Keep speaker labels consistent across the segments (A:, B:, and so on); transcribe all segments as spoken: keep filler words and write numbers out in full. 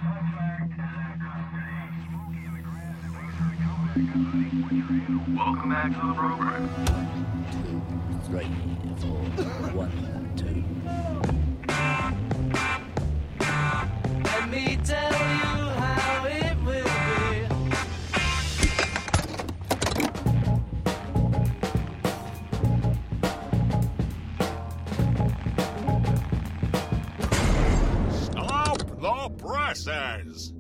A: Welcome back to the program.
B: Two, three, four, one, two.
C: Let me tell you how it will be.
D: Stop the presses!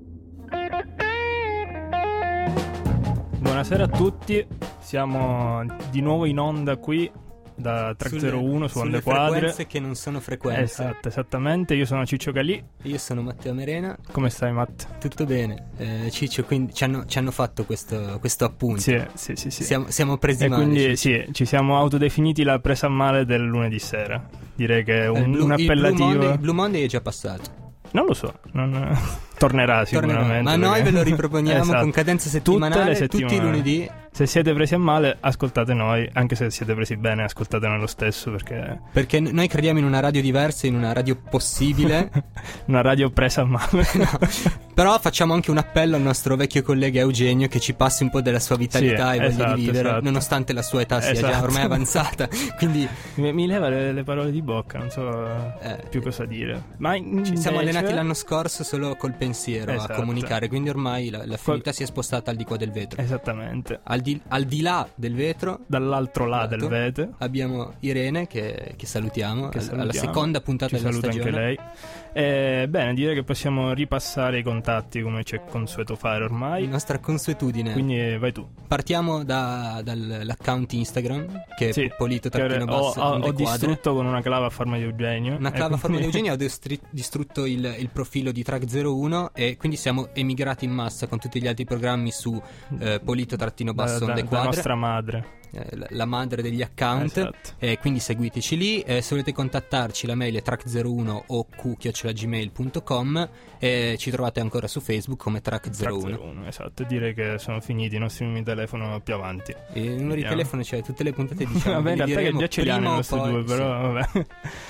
E: Buonasera a tutti, siamo di nuovo in onda qui da Track zero uno su Onde Quadre.
F: Frequenze che non sono frequenze.
E: Esatto, esattamente, io sono Ciccio Calì.
F: Io sono Matteo Merena.
E: Come stai, Matt?
F: Tutto bene, eh, Ciccio, quindi ci hanno, ci hanno fatto questo, questo appunto.
E: Sì, sì, sì, sì.
F: Siamo, siamo presi
E: e
F: male.
E: quindi
F: Ciccio.
E: sì, ci siamo autodefiniti la presa a male del lunedì sera. Direi che è un,
F: Eh, Blue-
E: un appellativo.
F: Il Blue Monday, il Blue Monday è già passato.
E: Non lo so, non... tornerà sicuramente.
F: Tornerà. Ma noi
E: perché-
F: ve lo riproponiamo
E: Esatto.
F: con cadenza
E: Tutte
F: settimanale,
E: le settimane.
F: tutti i lunedì.
E: Se siete presi a male, ascoltate noi. Anche se siete presi bene, ascoltate noi lo stesso, perché
F: Perché n- noi crediamo in una radio diversa, in una radio possibile.
E: una radio presa a male.
F: No. Però facciamo anche un appello al nostro vecchio collega Eugenio, che ci passi un po' della sua vitalità
E: Sì,
F: e voglia
E: esatto,
F: di vivere,
E: esatto.
F: nonostante la sua età sia già
E: Esatto.
F: ormai avanzata. Quindi
E: mi, mi leva le, le parole di bocca, non so
F: Eh,
E: più cosa dire. Ma
F: ci siamo
E: invece-
F: allenati l'anno scorso solo col pensiero
E: Esatto.
F: a comunicare, quindi ormai la, l'affinità si è spostata al di qua del vetro.
E: Esattamente.
F: Al di, al di là del vetro
E: Dall'altro là
F: Esatto.
E: del vete.
F: abbiamo Irene che, che salutiamo,
E: Che
F: al- alla
E: salutiamo.
F: seconda puntata
E: Ci
F: della
E: saluta
F: stagione.
E: anche lei. Eh, bene, direi che possiamo ripassare i contatti come ci è consueto fare ormai.
F: Nostra consuetudine.
E: Quindi vai tu.
F: Partiamo da, dall'account Instagram, che è
E: Sì,
F: polito
E: che
F: trattino
E: ho,
F: basso
E: ho-
F: onde
E: ho
F: quadre.
E: distrutto con una clava a forma di Eugenio.
F: Una
E: E
F: clava a forma di
E: quindi-
F: Eugenio, ho distri- distrutto il, il profilo di Track zero uno e quindi siamo emigrati in massa con tutti gli altri programmi su eh, polito trattino
E: da,
F: basso
E: da,
F: onde
E: da
F: quadre,
E: nostra madre.
F: eh, la, la madre degli account.
E: Esatto.
F: E quindi seguiteci lì. Eh, se volete contattarci, la mail è track zero uno o q chiocciola gmail punto com e ci trovate ancora su Facebook come Track zero uno.
E: Track zero uno, esatto. Direi che sono finiti i nostri numeri di telefono più avanti.
F: E il numero di
E: Vediamo.
F: telefono c'è tutte le puntate, diciamo.
E: Vabbè, in
F: ve li
E: realtà che
F: diremo
E: già ce li hanno
F: prima
E: i
F: o
E: nostri
F: poi,
E: due, però
F: sì.
E: vabbè.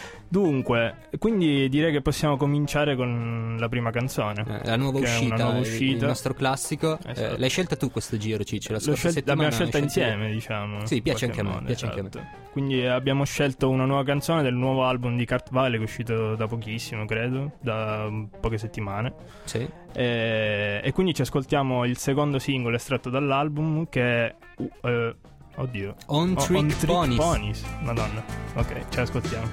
E: Dunque, quindi direi che possiamo cominciare con la prima canzone.
F: Eh, la nuova
E: che è
F: uscita,
E: una nuova
F: il-
E: uscita.
F: il nostro classico. Eh,
E: Esatto.
F: l'hai scelta tu questo giro, Ciccio? La
E: L'ho
F: scorsa
E: scel-
F: settimana
E: l'abbiamo scelta
F: hai scelto
E: insieme,
F: io.
E: diciamo.
F: Sì,
E: in
F: piace
E: qualche
F: anche a me,
E: modo,
F: piace anche a
E: esatto. Quindi abbiamo scelto una nuova canzone del nuovo album di Kurt Vile, che è uscito da pochissimo, credo, da um, poche settimane.
F: Sì.
E: E, e quindi ci ascoltiamo il secondo singolo estratto dall'album, che è uh, eh, oddio
F: On
E: O-
F: Trick Ponies.
E: Ponies. Madonna. Ok, ci ascoltiamo.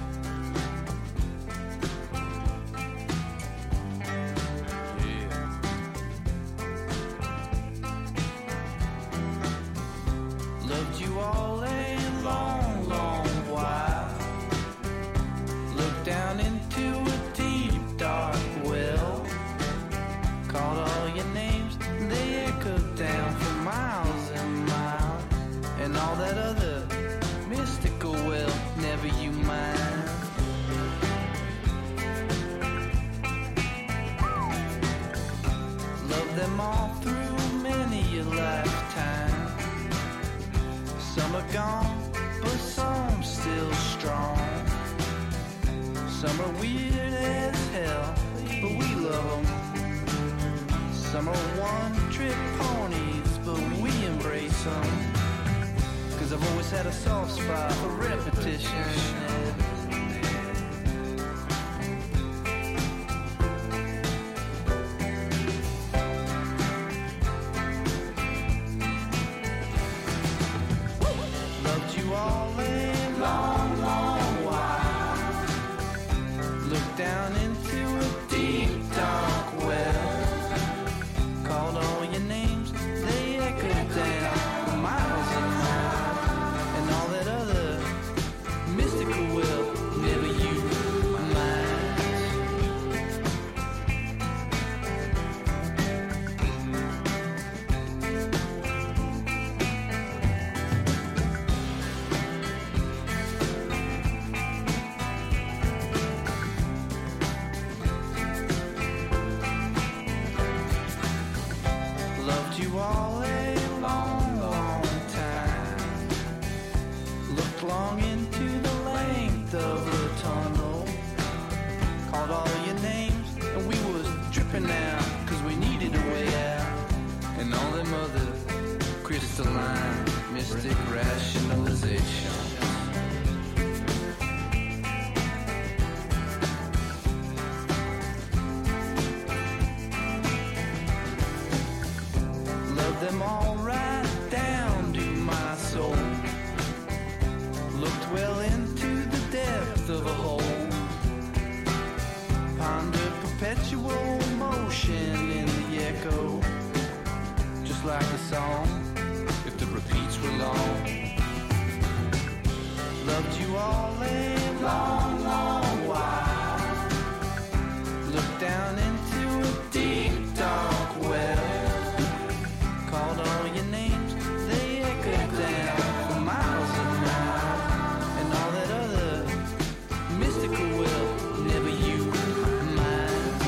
C: Loved you all a long, long while. Looked down into a deep, dark well. Called all your names, they echoed down for miles and miles. And all that other mystical well, never you mind. Loved them all through many a lifetime. Some are gone, but some still strong. Some are weird as hell, but we love them. Some are one-trick ponies, but we embrace them. Cause I've always had a soft spot for repetition. Loved you all a long, long while. Looked down into a deep, dark well. Called all your names, they echoed down for miles and miles. And all that other mystical will, never you mind. perpetual motion in the echo, just like a song, if the repeats were long. Loved you all a long, long while. Looked down into a deep, dark well. Called all your names, they echoed down for miles and miles. And all that other mystical will never you mind.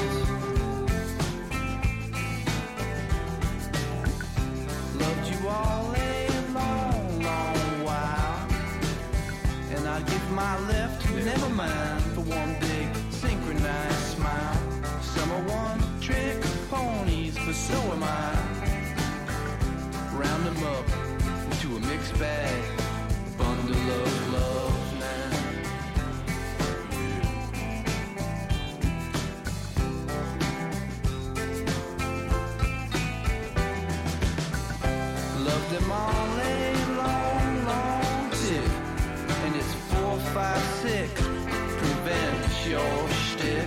C: Loved you all a long, long while. And I'd give my left, never mind, for one big synchronized smile. Some are one trick ponies, but so am I. Round them up into a mixed bag, bundle of love now. Love them all a long, long tick, and it's four, five, six. Prevent your shtick.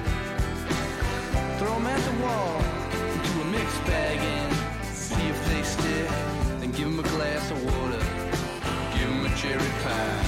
C: Throw them at the wall into a mixed bag and see if they stick. Then give them a glass of water, give them a cherry pie.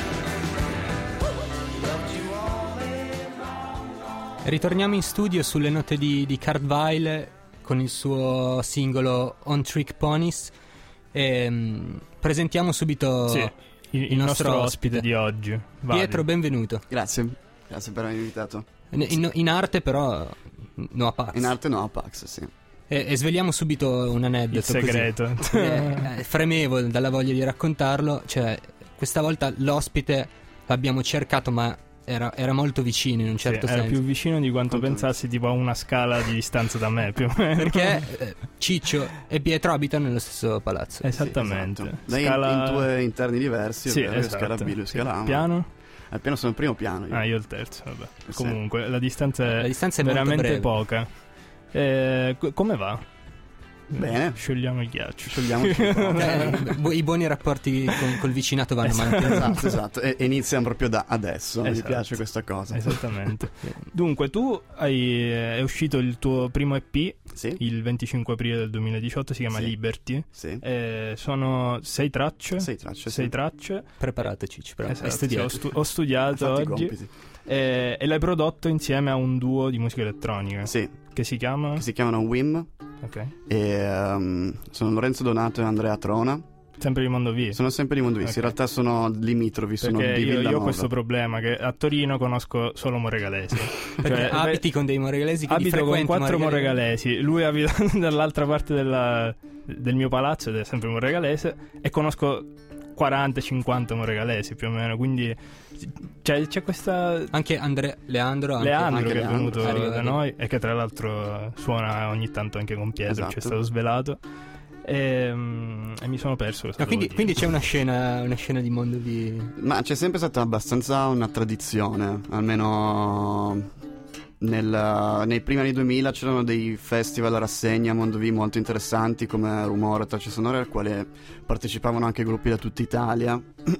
C: Loved you all a long, long.
F: Ritorniamo in studio sulle note di, di Kurt Weill con il suo singolo On Trick Ponies. E, um, presentiamo subito
E: Sì, il, il nostro, nostro ospite di oggi. Vai.
F: Pietro, benvenuto.
G: Grazie, grazie per avermi invitato.
F: In, in, in arte però no a Pax.
G: In arte no a Pax, sì.
F: E, e sveliamo subito un aneddoto.
E: Il segreto.
F: Così. Eh, fremevo dalla voglia di raccontarlo. Cioè, questa volta l'ospite l'abbiamo cercato, ma era, era molto vicino in un certo
E: sì,
F: senso.
E: Era più vicino di quanto
G: Quanto
E: pensassi, tipo a una scala di distanza da me, più o meno.
F: Perché eh, Ciccio e Pietro abitano nello stesso palazzo.
E: Esattamente.
G: Sì, esatto. Lei
E: Scala...
G: in due interni diversi,
E: sì,
G: ovvero
E: esatto.
G: scala B, lui
E: Sì.
G: scala A.
E: Piano?
G: Al piano sono il primo piano. Io.
E: Ah, io il terzo, vabbè.
G: Sì.
E: Comunque, la distanza è,
F: La distanza è molto
E: veramente
F: breve.
E: poca. Eh, co- come va?
G: Bene.
E: Sciogliamo il ghiaccio.
G: Sciogliamoci un po'.
F: Eh, bu- I buoni rapporti con, col vicinato vanno
E: Esatto.
F: mantenuti.
G: Esatto, esatto. E, e iniziano proprio da adesso. Mi
E: Esatto.
G: piace questa cosa.
E: Esattamente. Dunque, tu hai è uscito il tuo primo E P
G: Sì,
E: il venticinque aprile del duemiladiciotto, si chiama
G: Sì.
E: Liberty.
G: sì.
E: Eh, sono sei tracce.
G: Sei tracce.
E: Sei
G: sì.
E: tracce.
F: Preparato Ciccio, però.
E: Esatto,
F: Hai studiato.
E: sì, ho, stu- ho studiato
G: Fatti i
E: oggi.
G: compiti.
E: Eh, e l'hai prodotto insieme a un duo di musica elettronica.
G: Sì,
E: Che si chiama?
G: che si chiamano Wim.
E: Ok.
G: E um, sono Lorenzo Donato e Andrea Trona.
E: Sempre di Mondovì.
G: Sono sempre di Mondovì.
E: Ok.
G: In realtà sono limitrofi. Sono
E: Perché
G: di
E: io, io ho
G: Villanova.
E: questo problema che a Torino conosco solo moregalesi.
F: Perché
E: Cioè,
F: abiti con dei moregalesi che
E: abito con
F: frequenti
E: quattro
F: moregalesi.
E: moregalesi. Lui abita dall'altra parte della, del mio palazzo ed è sempre moregalese. E conosco quaranta cinquanta moregalesi più o meno. Quindi cioè, c'è questa...
F: Anche Andre- Leandro anche,
E: Leandro
G: anche
E: che
G: Leandro.
E: è venuto
F: Arriva
E: da
F: lì.
E: noi e che tra l'altro suona ogni tanto anche con Pietro,
G: Esatto.
E: ci è stato svelato. E, mm, e mi sono perso cosa
F: No, quindi,
E: volevo
F: quindi
E: dire.
F: c'è una scena, una scena di Mondovì.
G: Ma c'è sempre stata abbastanza una tradizione, almeno nel, nei primi anni duemila c'erano dei festival a rassegna a Mondovì molto interessanti come Rumore, Tracce Sonore, al quale partecipavano anche gruppi da tutta Italia.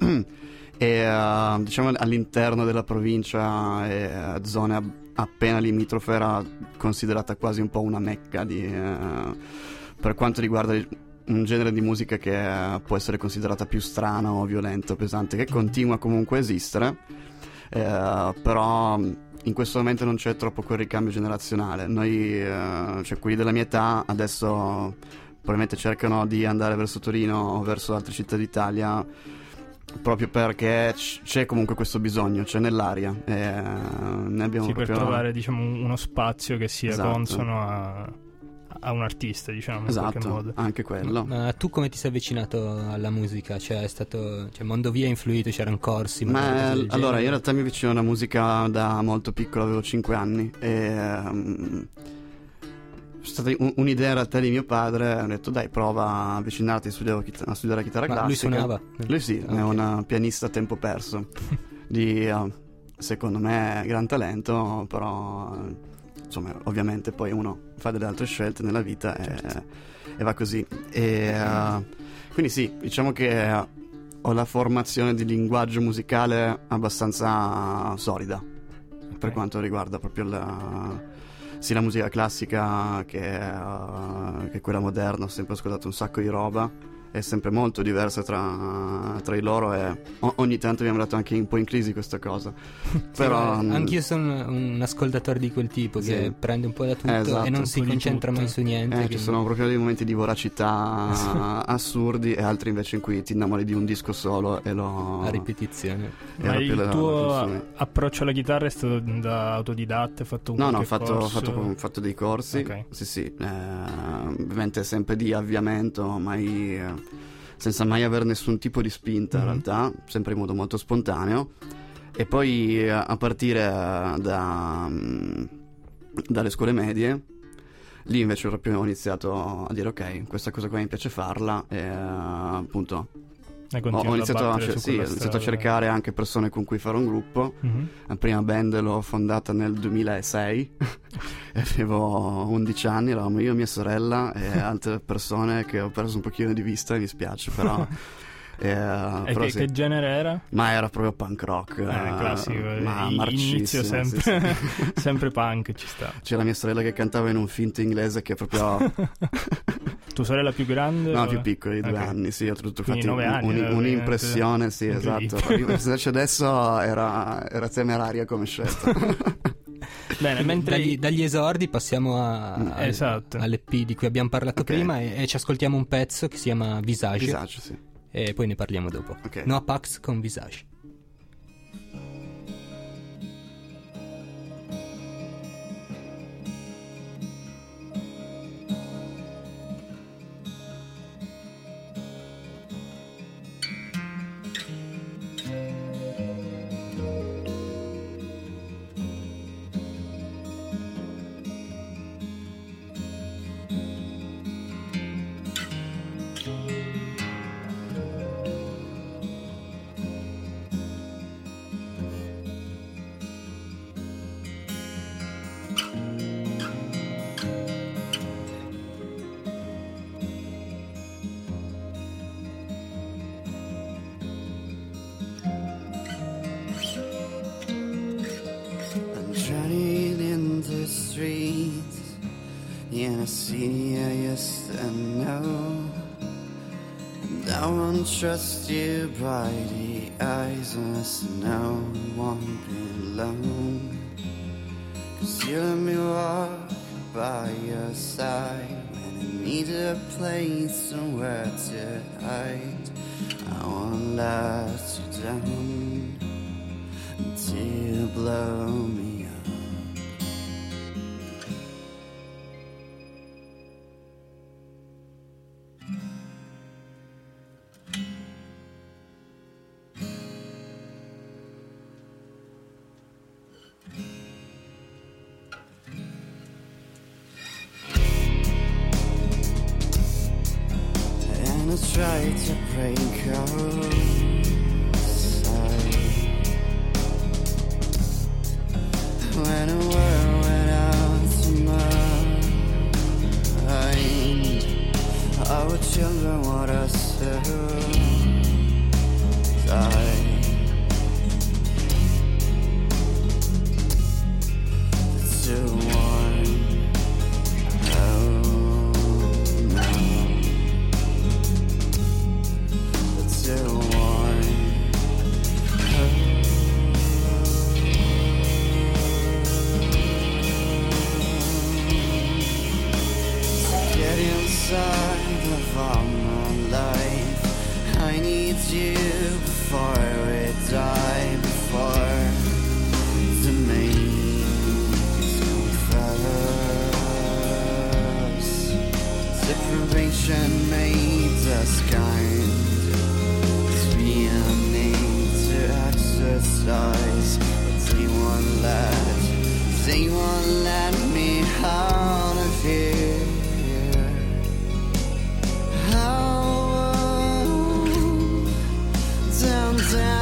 G: E uh, diciamo all'interno della provincia e uh, zone ab- appena limitrofe era considerata quasi un po' una mecca di, uh, per quanto riguarda il- un genere di musica che uh, può essere considerata più strana o violenta o pesante, che continua comunque a esistere, eh, però in questo momento non c'è troppo quel ricambio generazionale. Noi, eh, cioè quelli della mia età adesso probabilmente cercano di andare verso Torino o verso altre città d'Italia proprio perché c- c'è comunque questo bisogno, c'è nell'aria, e eh, ne abbiamo
E: Sì, per
G: proprio...
E: trovare diciamo un- uno spazio che sia
G: Esatto.
E: consono a, a un artista, diciamo, in qualche
G: Esatto,
E: modo.
G: anche quello.
F: Ma tu come ti sei avvicinato alla musica? Cioè è stato, cioè Mondovì ha influito, c'erano corsi? magari,
G: Ma
F: cose del
G: allora
F: genere?
G: io in realtà mi avvicino alla musica da molto piccolo, avevo cinque anni e um, è stata un- un'idea in realtà di mio padre, ho detto dai prova a avvicinarti a studiare, chit- a studiare la chitarra
F: Ma lui
G: classica.
F: suonava?
G: Lui sì,
F: Ah,
G: è
F: ok.
G: un pianista a tempo perso di uh, secondo me gran talento, però insomma ovviamente poi uno fa delle altre scelte nella vita e, e va così e, uh, quindi sì, diciamo che ho la formazione di linguaggio musicale abbastanza solida per
E: Ok.
G: quanto riguarda proprio la, sia la musica classica che, uh, che quella moderna. Ho sempre ascoltato un sacco di roba, è sempre molto diversa tra, tra i loro, e o- ogni tanto mi è andato anche un po' in crisi questa cosa. Però
F: sì, anch'io sono un ascoltatore di quel tipo che
G: sì.
F: prende un po' da tutto
G: Esatto,
F: e non si concentra mai su niente.
G: Eh,
F: quindi...
G: Ci sono proprio dei momenti di voracità assurdi, e altri invece in cui ti innamori di un disco solo e lo...
F: a ripetizione.
G: e
E: Ma
G: lo-
E: il
G: lo-
E: tuo
G: lo-
E: approccio alla chitarra è stato da autodidatta? Hai fatto un
G: No, no, ho
E: qualche
G: fatto, ho
E: corso?
G: fatto, ho fatto dei corsi,
E: Ok.
G: sì sì, eh, ovviamente sempre di avviamento, mai, eh, senza mai avere nessun tipo di spinta in
E: Mhm.
G: realtà, sempre in modo molto spontaneo. E poi eh, a partire eh, da, mm, dalle scuole medie, lì invece proprio ho iniziato a dire ok, questa cosa qua mi piace farla, e eh, appunto
E: Hai
G: ho,
E: continuato
G: ho iniziato, a,
E: battere
G: cer-
E: su
G: sì, ho
E: quella
G: iniziato a
E: strada.
G: cercare anche persone con cui fare un gruppo.
E: Mhm.
G: La prima band l'ho fondata nel duemilasei e avevo undici anni, eravamo io, mia sorella e altre persone che ho perso un pochino di vista, e mi spiace, però... eh,
E: E
G: però
E: che,
G: sì.
E: che genere era?
G: Ma era proprio punk rock,
E: Eh, classico,
G: ma
E: i- inizio
G: marcissimo,
E: sempre,
G: sì, sì.
E: sempre punk, ci sta.
G: C'era mia sorella che cantava in un finto inglese che proprio...
E: Tua sorella più grande?
G: No,
E: o-
G: più piccoli, due
E: Ok.
G: anni, sì, oltretutto
E: Quindi
G: infatti
E: nove anni,
G: un-
E: eh,
G: un'impressione, sì,
E: incredibile.
G: esatto. Invece adesso era, era temeraria come scelta.
E: Bene, mentre
F: Dagli, dagli esordi passiamo a, al-
E: Esatto.
F: all'E P di cui abbiamo parlato
G: Ok.
F: prima e, e ci ascoltiamo un pezzo che si chiama Visage,
G: Disagio, sì.
F: e poi ne parliamo dopo.
G: Ok.
F: No Pax con Visage.
H: I'm running in the streets in a city I used to know. And I won't trust you by the eyes unless no one below. Cause you let me walk by your side when I need a place somewhere to hide. I won't let you down until you blow me up. And I tried to break outside when a word went out to mine. Our children want us to die. To warn, oh no. To warn, to get inside of all my life. I need you before we die, before the mains come first. Deprivation made us kind. We need to exercise, but they won't let, they won't let me out of here. Oh, down, down.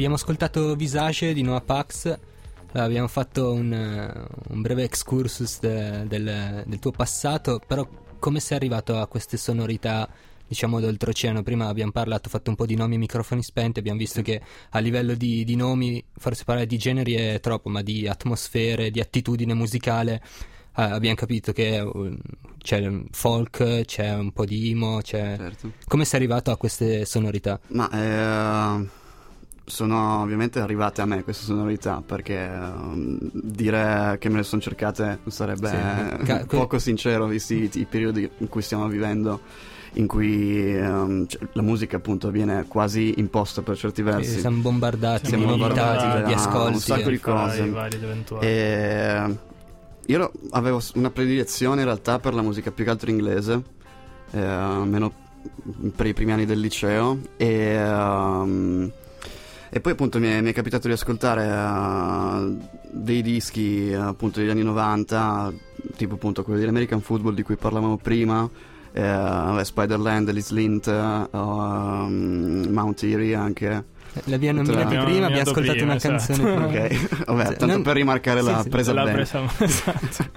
F: abbiamo ascoltato Visage di Noah Pax. Abbiamo fatto un, un breve excursus de, del, del tuo passato, però come sei arrivato a queste sonorità, diciamo, d'oltreoceano? Prima abbiamo parlato, fatto un po' di nomi e microfoni spenti, abbiamo visto che a livello di, di nomi, forse parlare di generi è troppo, ma di atmosfere, di attitudine musicale, eh, abbiamo capito che uh, c'è folk, c'è un po' di emo, c'è...
G: Certo.
F: Come sei arrivato a queste sonorità?
G: Ma eh, sono ovviamente arrivate a me queste sonorità, perché um, dire che me le sono cercate sarebbe
F: Sì, ca-
G: poco sincero, visti i, i periodi in cui stiamo vivendo, in cui um, cioè, la musica appunto viene quasi imposta per certi versi.
F: Siamo bombardati
G: Siamo
F: di novità,
G: bombardati
F: di,
G: da
F: di ascolti.
G: un sacco di cose.
E: vari ed eventuali.
G: E io ero- avevo s- una predilezione in realtà per la musica più che altro inglese, eh, almeno per i primi anni del liceo, e, um, e poi appunto mi è, mi è capitato di ascoltare uh, dei dischi uh, appunto degli anni novanta, tipo appunto quelli dell'American Football di cui parlavamo prima, eh, Spiderland, Alice Lint, uh, um, Mount Erie anche.
F: L'abbiamo nominati
E: L'abbiamo
F: prima, abbiamo
E: nominato
F: ascoltato
E: prima,
F: una
E: esatto.
F: canzone prima.
G: Ok, vabbè,
F: Sì,
G: tanto
F: non-
G: per rimarcare
F: sì,
G: la
F: sì,
G: presa
E: L'ha
G: bene.
E: presa esatto.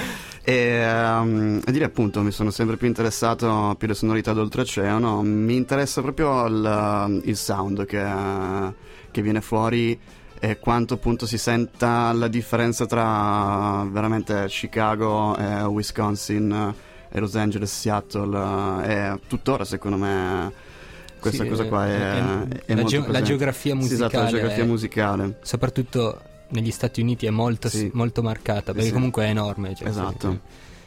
G: E um, a dire appunto, mi sono sempre più interessato più alle sonorità d'oltreoceano. Mi interessa proprio il, il sound che, che viene fuori, e quanto appunto si senta la differenza tra veramente Chicago e Wisconsin e Los Angeles, Seattle, e tuttora secondo me questa
F: Sì,
G: cosa qua è,
F: è-
G: è, è
F: la,
G: molto
F: geo- la
G: presente.
F: geografia
G: Sì,
F: musicale,
G: esatto, la geografia
F: è-
G: musicale.
F: soprattutto negli Stati Uniti è molto,
G: Sì.
F: molto marcata, perché
G: Sì.
F: comunque è enorme, cioè,
G: Esatto.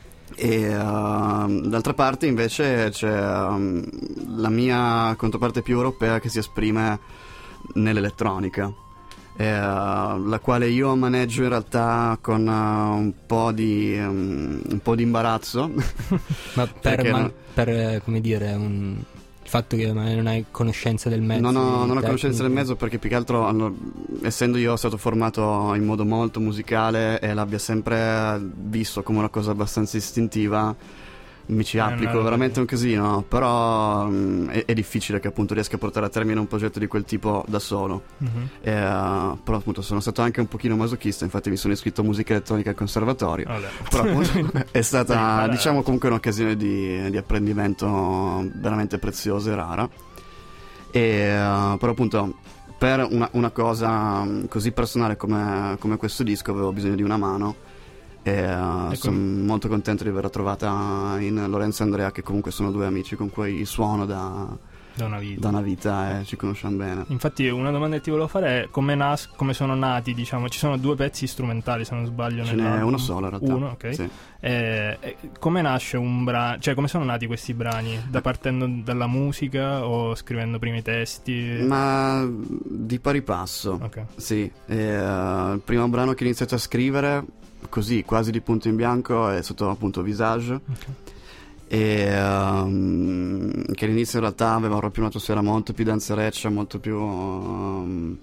G: E uh, d'altra parte invece c'è um, la mia controparte più europea che si esprime nell'elettronica, e, uh, la quale io maneggio in realtà con uh, un po' di um, un po' di imbarazzo.
F: ma per,
G: Perché
F: man-
G: no-
F: per eh, come dire un... il fatto che magari non hai conoscenza del mezzo,
G: Non ho, non ho
F: tecniche.
G: conoscenza del mezzo, perché più che altro hanno- essendo io stato formato in modo molto musicale e l'abbia sempre visto come una cosa abbastanza istintiva, mi ci
E: Eh,
G: applico
E: no,
G: veramente un casino, però mh, è, è difficile che appunto riesca a portare a termine un progetto di quel tipo da solo.
E: Mhm.
G: E, uh, però appunto sono stato anche un pochino masochista, infatti mi sono iscritto a musica elettronica al conservatorio.
E: Vabbè.
G: Però appunto è stata,
E: imparare.
G: diciamo, comunque un'occasione di, di apprendimento veramente preziosa e rara. E, uh, però appunto per una, una cosa um, così personale come, come questo disco avevo bisogno di una mano, e uh,
E: E
G: sono
E: com-
G: molto contento di averla trovata in Lorenzo e Andrea, che comunque sono due amici con cui suono da,
E: Da una vita.
G: da una vita e ci conosciamo bene.
E: Infatti una domanda che ti volevo fare è come, nas- come sono nati, diciamo, ci sono due pezzi strumentali se non sbaglio.
G: Ce n'è
E: nell'album.
G: uno solo in realtà.
E: Uno, ok.
G: Sì.
E: Eh, eh, come nasce un brano, cioè come sono nati questi brani? Da partendo dalla musica o scrivendo prima i testi?
G: Ma di pari passo.
E: Ok.
G: Sì, e, uh, il primo brano che ho iniziato a scrivere, così quasi di punto in bianco, è sotto appunto Visage,
E: Ok.
G: e um, che all'inizio in realtà aveva proprio un'atmosfera molto più danzereccia, molto più um,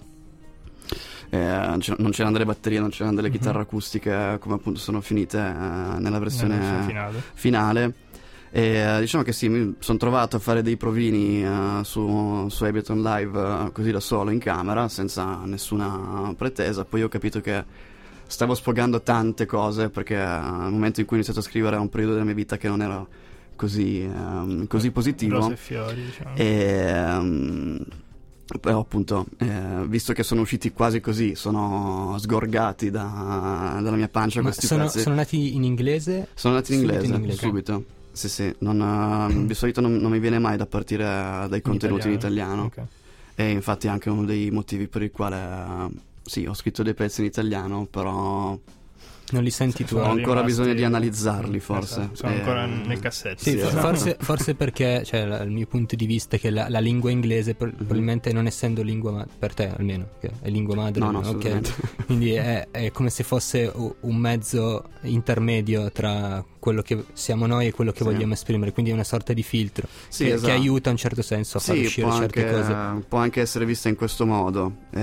G: eh, non c'era- non c'erano delle batterie, non c'erano delle
E: Mhm.
G: chitarre acustiche come appunto sono finite eh, nella versione
E: Nella versione finale.
G: finale. E eh, diciamo che sì, mi sono trovato a fare dei provini eh, su, su Ableton Live, eh, così da solo in camera, senza nessuna pretesa. Poi ho capito che stavo sfogando tante cose, perché eh, al momento in cui ho iniziato a scrivere era un periodo della mia vita che non era così, ehm, così positivo.
E: Rose e fiori, diciamo.
G: E ehm, però appunto, eh, visto che sono usciti quasi così, sono sgorgati da- dalla mia pancia
F: Ma
G: questi
F: sono,
G: pezzi.
F: sono nati in inglese?
G: Sono andati in
F: Subito
G: inglese,
F: in inglese.
G: subito. Sì, sì, non, eh, di solito non, non mi viene mai da partire dai contenuti in italiano.
E: Ok.
G: E infatti è anche uno dei motivi per il quale eh, sì, ho scritto dei pezzi in italiano, però
F: Non li senti tu?
E: Sono
G: ho ancora
E: rimasti-
G: bisogno di analizzarli, forse.
E: Esatto, sono
G: Eh,
E: ancora nel cassetto.
F: Sì,
G: Sì,
F: for-
G: esatto.
F: forse, forse perché, cioè, la- il mio punto di vista è che la, la lingua inglese, pro- probabilmente non essendo lingua ma- per te almeno, che è lingua madre,
G: No, no,
F: ok?
G: assolutamente.
F: Quindi è, è come se fosse u- un mezzo intermedio tra quello che siamo noi e quello che
G: Sì.
F: vogliamo esprimere, quindi è una sorta di filtro
G: Sì,
F: che,
G: esatto.
F: che aiuta in un certo senso a far
G: Sì,
F: uscire
G: può
F: certe
G: anche,
F: cose.
G: può anche essere vista in questo modo. Eh,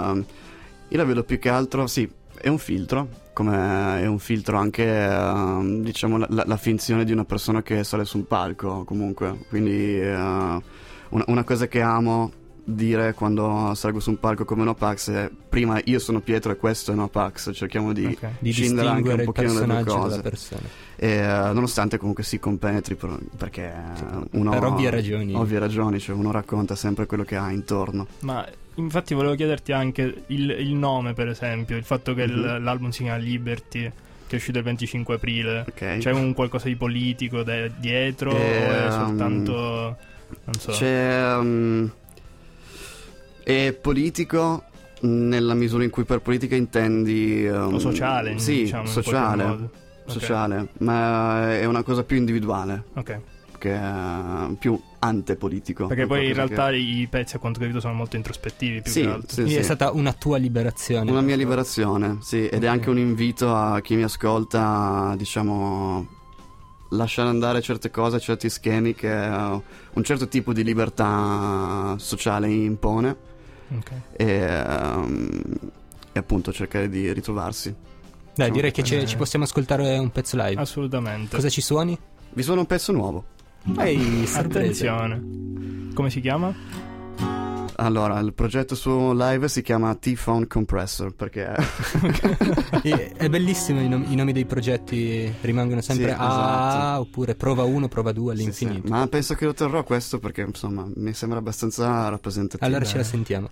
G: io la vedo più che altro, sì, è un filtro, come è un filtro anche, eh, diciamo, la, la- la finzione di una persona che sale su un palco, comunque. Quindi eh, una, una cosa che amo dire quando salgo su un palco come Nopax è prima io sono Pietro e questo è Nopax, cerchiamo di,
E: Ok.
F: Di
G: scindere anche un
F: distinguere il
G: pochino le due
F: personaggio
G: cose.
F: dalla persona.
G: E, eh, nonostante comunque si compenetri per- perché uno
F: Per ovvie ragioni.
G: ovvie ragioni, cioè uno racconta sempre quello che ha intorno.
E: Ma infatti volevo chiederti anche il, il nome, per esempio, il fatto che il-
G: Mhm.
E: l'album si chiama Liberty, che è uscito il venticinque aprile.
G: Ok.
E: C'è un qualcosa di politico de- dietro o
G: Ehm,
E: è soltanto... non so.
G: C'è um, è politico nella misura in cui per politica intendi um,
E: O sociale,
G: sì,
E: diciamo, in
G: sociale,
E: qualche modo. Ok.
G: sociale, ma è una cosa più individuale
E: Ok.
G: che è più antepolitico.
E: Perché
G: Un
E: poi in
G: qualcosa
E: realtà i pezzi, a quanto ho capito, sono molto introspettivi più
G: Sì,
E: che altro.
G: sì,
F: Quindi
G: sì.
F: è stata una tua liberazione.
G: Una mia liberazione, sì, ed è
F: Ok.
G: anche un invito a chi mi ascolta a, diciamo, lasciare andare certe cose, certi schemi che uh, un certo tipo di libertà sociale impone
E: Ok.
G: e, um, e appunto cercare di ritrovarsi.
F: Dai, direi che
E: Eh.
F: ci, ci possiamo ascoltare un pezzo live.
E: Assolutamente.
F: Cosa ci suoni?
G: Vi suono un pezzo nuovo.
F: Ehi, sorpresa.
E: Attenzione. Come si chiama?
G: Allora, il progetto su live si chiama T-Phone Compressor perché
F: E- È bellissimo, i, nom- i nomi dei progetti rimangono sempre
G: Sì,
F: A,
G: esatto.
F: oppure prova uno, prova due
G: Sì,
F: all'infinito.
G: sì. Ma penso che lo terrò questo perché insomma mi sembra abbastanza rappresentativo.
F: Allora ce la sentiamo.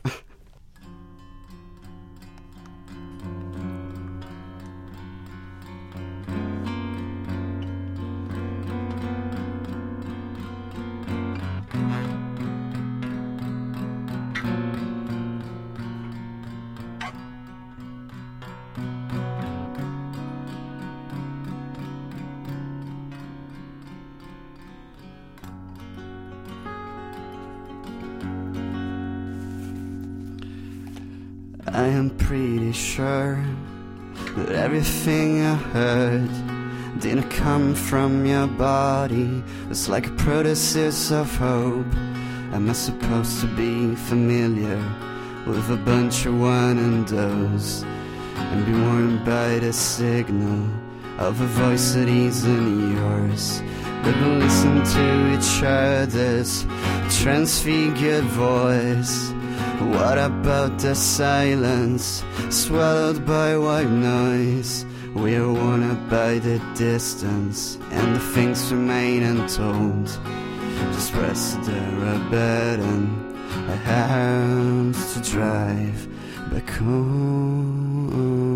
H: I am pretty sure that everything I heard didn't come from your body. It's like a protosis of hope. Am I supposed to be familiar with a bunch of one and those and be warned by the signal of a voice that isn't yours? But we listen to each other's transfigured voice. What about the silence swallowed by white noise? We are worn out by the distance and the things remain untold. Just press the red button, I have to drive back home.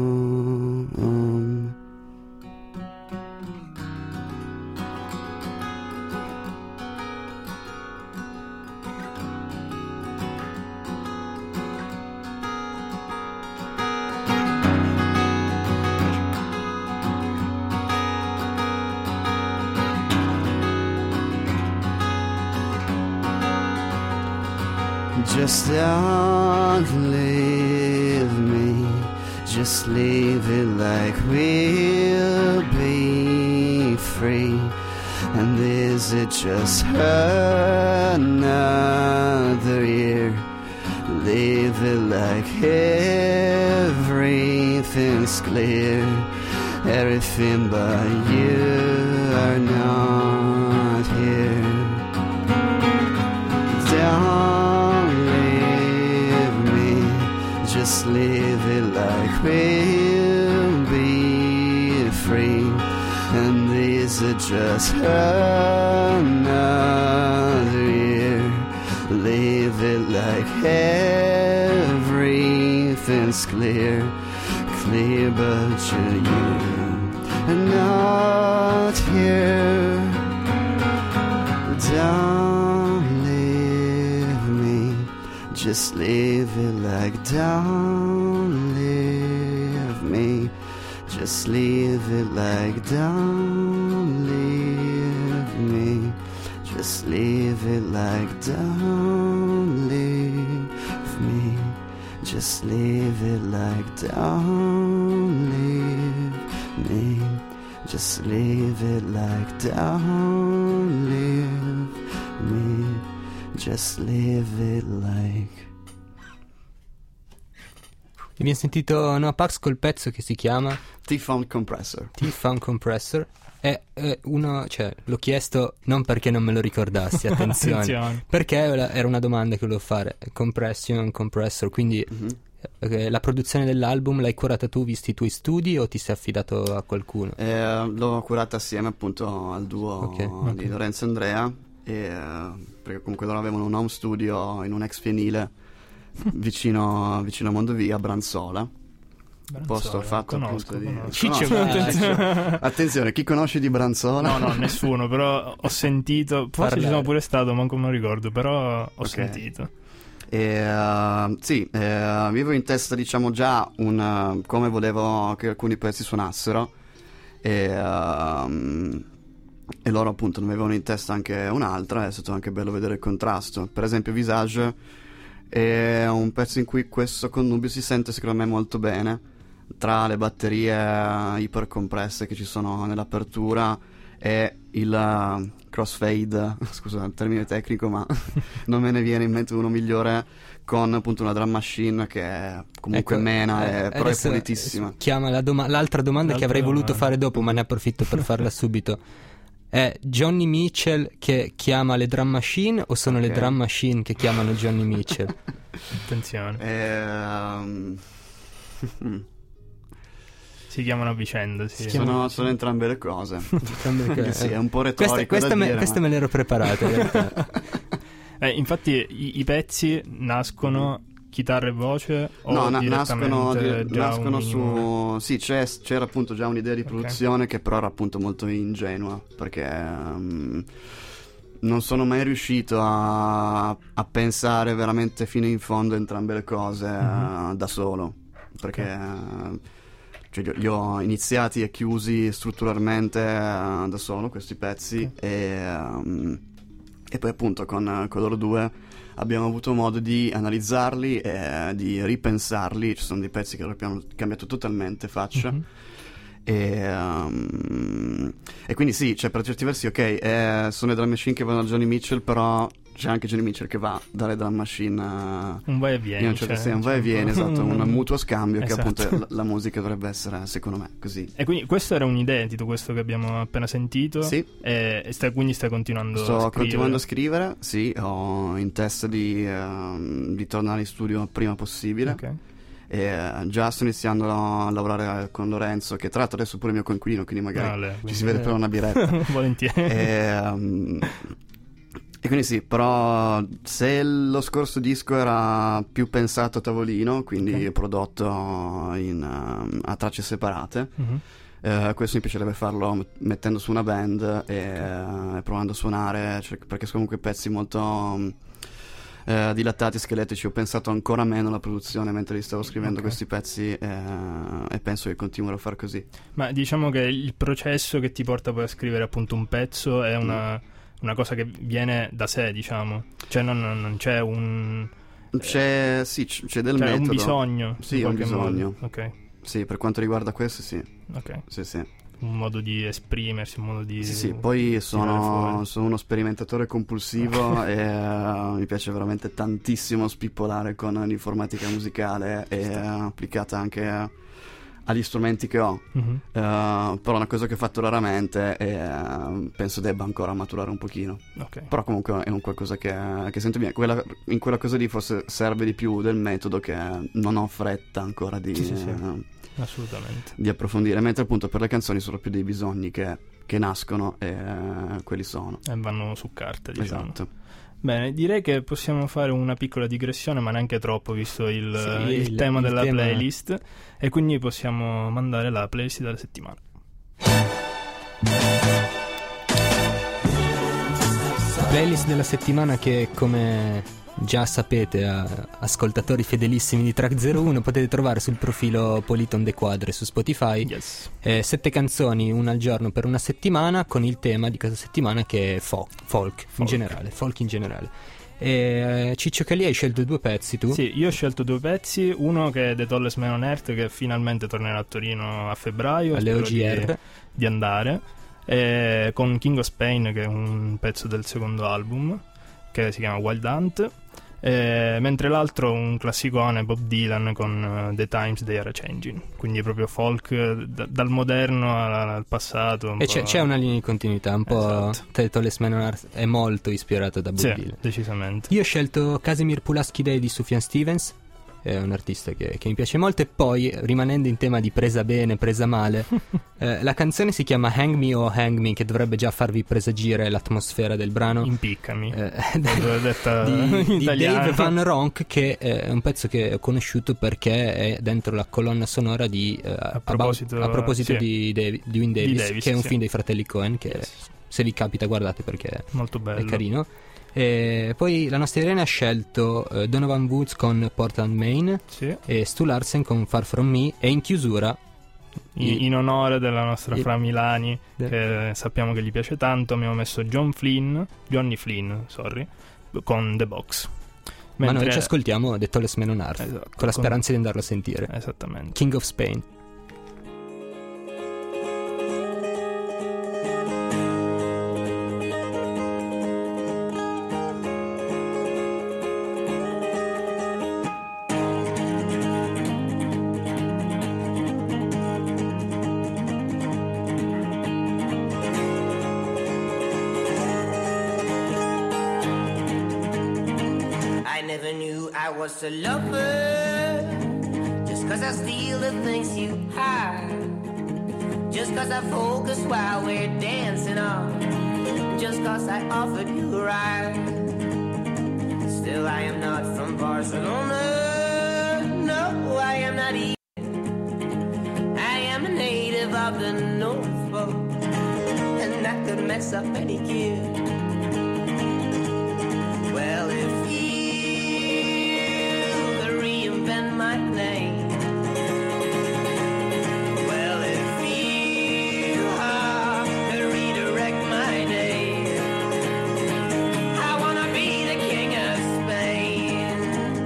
H: Just don't leave me, just leave it like we'll be free. And is it just another year? Leave it like everything's clear. Everything but you are not here. Don't leave me, just leave it like we'll be free. And is it just another year? Leave it like everything's clear, clear but you're not here. Don't leave me, just leave it like don't leave me. Just leave it like don't leave me. Just leave it like don't leave me. Just leave it like don't leave me. Just leave it like don't leave me. Just leave it like.
F: Abbiamo sentito Noah Pax col pezzo che si chiama
G: T-Funk Compressor.
F: T-Funk Compressor. E eh, uno, cioè, l'ho chiesto non perché non me lo ricordassi, attenzione,
E: Attenzione.
F: perché era una domanda che volevo fare. Compression, compressor, quindi
G: Mhm.
F: eh, la produzione dell'album l'hai curata tu, visti i tuoi studi, o ti sei affidato a qualcuno?
G: Eh, l'ho curata assieme appunto al duo
F: Ok, ok.
G: di Lorenzo e Andrea, e, eh, perché comunque loro avevano un home studio in un ex fienile vicino, vicino a Mondovì, a Branzola. Posto fatto
E: conosco,
G: appunto di...
E: conosco.
G: Ciccio,
E: Conosco,
G: eh,
E: attenzione.
G: attenzione, chi conosce di Branzola?
E: No, no, nessuno, però ho sentito, forse
F: Parlare.
E: ci sono pure stato, manco me lo ricordo, però ho
G: Ok.
E: sentito.
G: E, eh, sì, eh, avevo in testa diciamo già un, eh, come volevo che alcuni pezzi suonassero, e, ehm, e loro appunto ne avevano in testa anche un'altra. È stato anche bello vedere il contrasto. Per esempio Visage è un pezzo in cui questo connubio si sente secondo me molto bene tra le batterie ipercompresse che ci sono nell'apertura e il eh, crossfade, scusa il termine tecnico, ma non me ne viene in mente uno migliore, con appunto una drum machine che è comunque
F: Ecco,
G: mena,
F: eh,
G: è, però è
F: adesso
G: pulitissima.
F: Chiama la doma- l'altra domanda che
E: L'altra
F: avrei voluto
E: domanda.
F: fare dopo, ma ne approfitto per farla subito. È Johnny Mitchell che chiama le drum machine, o sono le
G: Ok.
F: drum machine che chiamano Johnny Mitchell?
E: Attenzione,
G: Ehm,
E: si chiamano a vicenda, sì.
G: sono, sono entrambe le cose.
F: Perché-
G: Sì, è un po'
F: questa,
G: retorico
F: questa
G: da
F: me,
G: dire,
F: questa
G: ma-
F: me l'ero preparata in realtà.
E: Eh, infatti i, i pezzi nascono chitarra e voce o
G: No, na-
E: direttamente
G: nascono, di-
E: già
G: nascono
E: un minimo-
G: su... Sì, c'è- c'era appunto già un'idea di
E: Ok.
G: produzione che però era appunto molto ingenua, perché ehm, non sono mai riuscito a, a pensare veramente fino in fondo entrambe le cose
E: Mhm.
G: eh, da solo, perché eh, cioè, li ho- li ho iniziati e chiusi strutturalmente eh, da solo questi pezzi,
E: Ok.
G: e, ehm, e poi appunto con, con loro due abbiamo avuto modo di analizzarli e di ripensarli. Ci sono dei pezzi che abbiamo cambiato totalmente faccia.
E: Mhm.
G: E, um, e quindi sì, cioè per certi versi ok, eh, sono le drum machine che vanno da Johnny Mitchell, però c'è anche Johnny Mitchell che va dalle drum machine eh,
E: Un vai e vieni,
G: in un certo
E: cioè,
G: senso, un vai e
E: c'è
G: viene,
E: un po'-
G: esatto, un mutuo scambio, che
E: Esatto.
G: appunto la, la musica dovrebbe essere, secondo me, così.
E: E quindi questo era un'idea, tutto questo che abbiamo appena sentito.
G: Sì.
E: E, e stai- quindi stai continuando a
G: Sto
E: scrivere.
G: continuando a scrivere, sì, ho in testa di, ehm, di tornare in studio il prima possibile.
E: Ok.
G: E eh, già sto iniziando a lavorare con Lorenzo, che tra l'altro adesso è pure mio coinquilino, quindi magari
E: Ah, le-
G: ci
E: quindi-
G: si vede per una biretta.
E: Volentieri.
G: e, um, e quindi sì, però se lo scorso disco era più pensato a tavolino, quindi
E: Ok.
G: prodotto in, um, a tracce separate,
E: Mhm.
G: eh, questo mi piacerebbe farlo m- mettendo su una band e eh, provando a suonare, cioè, perché sono comunque pezzi molto um, eh, dilattati, scheletrici. Ho pensato ancora meno alla produzione mentre li stavo scrivendo
E: Ok.
G: questi pezzi, eh, e penso che continuerò a far così.
E: Ma diciamo che il processo che ti porta poi a scrivere appunto un pezzo è una, una cosa che viene da sé, diciamo. Cioè non, non c'è un...
G: C'è, sì, c- c'è del
E: cioè
G: metodo.
E: un bisogno.
G: Sì,
E: in
G: un
E: qualche
G: bisogno.
E: modo. Ok,
G: Sì, per quanto riguarda questo, sì.
E: ok.
G: Sì, sì.
E: Un modo di esprimersi, un modo di...
G: Sì, sì. Poi sono,
E: fuori.
G: sono uno sperimentatore compulsivo e eh, mi piace veramente tantissimo spippolare con l'informatica musicale e eh, applicata anche agli strumenti che ho.
E: Mhm.
G: Eh, però una cosa che ho fatto raramente e eh, penso debba ancora maturare un pochino.
E: Ok.
G: Però comunque è un qualcosa che, che sento bene. Quella- in quella cosa lì forse serve di più del metodo, che non ho fretta ancora di,
E: Sì, sì, sì.
G: eh,
E: Assolutamente.
G: di approfondire, mentre appunto per le canzoni sono più dei bisogni che, che nascono e eh, quelli sono.
E: E vanno su carta, diciamo.
G: Esatto.
E: Bene, direi che possiamo fare una piccola digressione, ma neanche troppo, visto il,
F: Sì,
E: il
F: il-
E: tema
F: il
E: della
F: tema-
E: playlist. E quindi possiamo mandare la playlist della settimana.
F: Playlist della settimana che, come già sapete, a- ascoltatori fedelissimi di Track zero uno, potete trovare sul profilo Politon De Quadre su Spotify.
E: Yes.
F: Eh, sette canzoni, una al giorno per una settimana, con il tema di questa settimana che è folk, folk, in
E: Folk.
F: generale, folk in generale. E, eh, Ciccio Calì, hai scelto due pezzi tu?
E: Sì, io ho scelto due pezzi, uno che è The Tallest Man on Earth, che finalmente tornerà a Torino a febbraio,
F: alle
E: spero
F: O G R.
E: di, di andare, e con King of Spain, che è un pezzo del secondo album, che si chiama Wild Hunt, Eh, mentre l'altro un classicone, Bob Dylan con uh, The Times They Are Changing, quindi proprio folk uh, d- dal moderno al, al passato un
F: e
E: po'...
F: c'è, c'è una linea di continuità un po'.
E: Esatto.
F: The Tallest Man on Earth è molto ispirato da Bob
E: sì,
F: Dylan.
E: decisamente.
F: Io ho scelto Casimir Pulaski Day di Sufjan Stevens, è un artista che, che mi piace molto. E poi, rimanendo in tema di presa bene, presa male, eh, la canzone si chiama Hang Me or Hang Me, che dovrebbe già farvi presagire l'atmosfera del brano.
E: Impiccami,
F: eh,
E: l'ho detta
F: di,
E: in
F: di
E: italiano.
F: Dave Van Ronk, che è un pezzo che ho conosciuto perché è dentro la colonna sonora di uh,
E: a proposito,
F: About, a proposito
E: sì.
F: di, Davi, di Win Davis,
E: Di Davis,
F: che è un
E: sì.
F: film dei fratelli Coen, che
E: Yes.
F: se vi capita guardate perché
E: Molto bello.
F: è carino. E poi la nostra Irene ha scelto uh, Donovan Woods con Portland, Maine,
E: Sì.
F: e Stu Larsen con Far From Me, e in chiusura
E: In, in onore della nostra
F: i-
E: Fra Milani,
F: de-
E: che sappiamo che gli piace tanto, abbiamo messo John Flynn, Johnny Flynn, sorry, con The Box.
F: ma noi
E: Mentre-
F: ci ascoltiamo The Tallest Man on Earth,
E: Esatto,
F: con la speranza di andarlo a sentire.
E: Esattamente.
F: King of Spain.
I: I never knew I was a lover, just cause I steal the things you hide, just cause I focus while we're dancing on, just cause I offered you a ride. Still I am not from Barcelona, no, I am not even. I am a native of the North Pole, and that could mess up any kid. Well, if you could reinvent my name, well, if you uh, could redirect my day, I wanna be the king of Spain,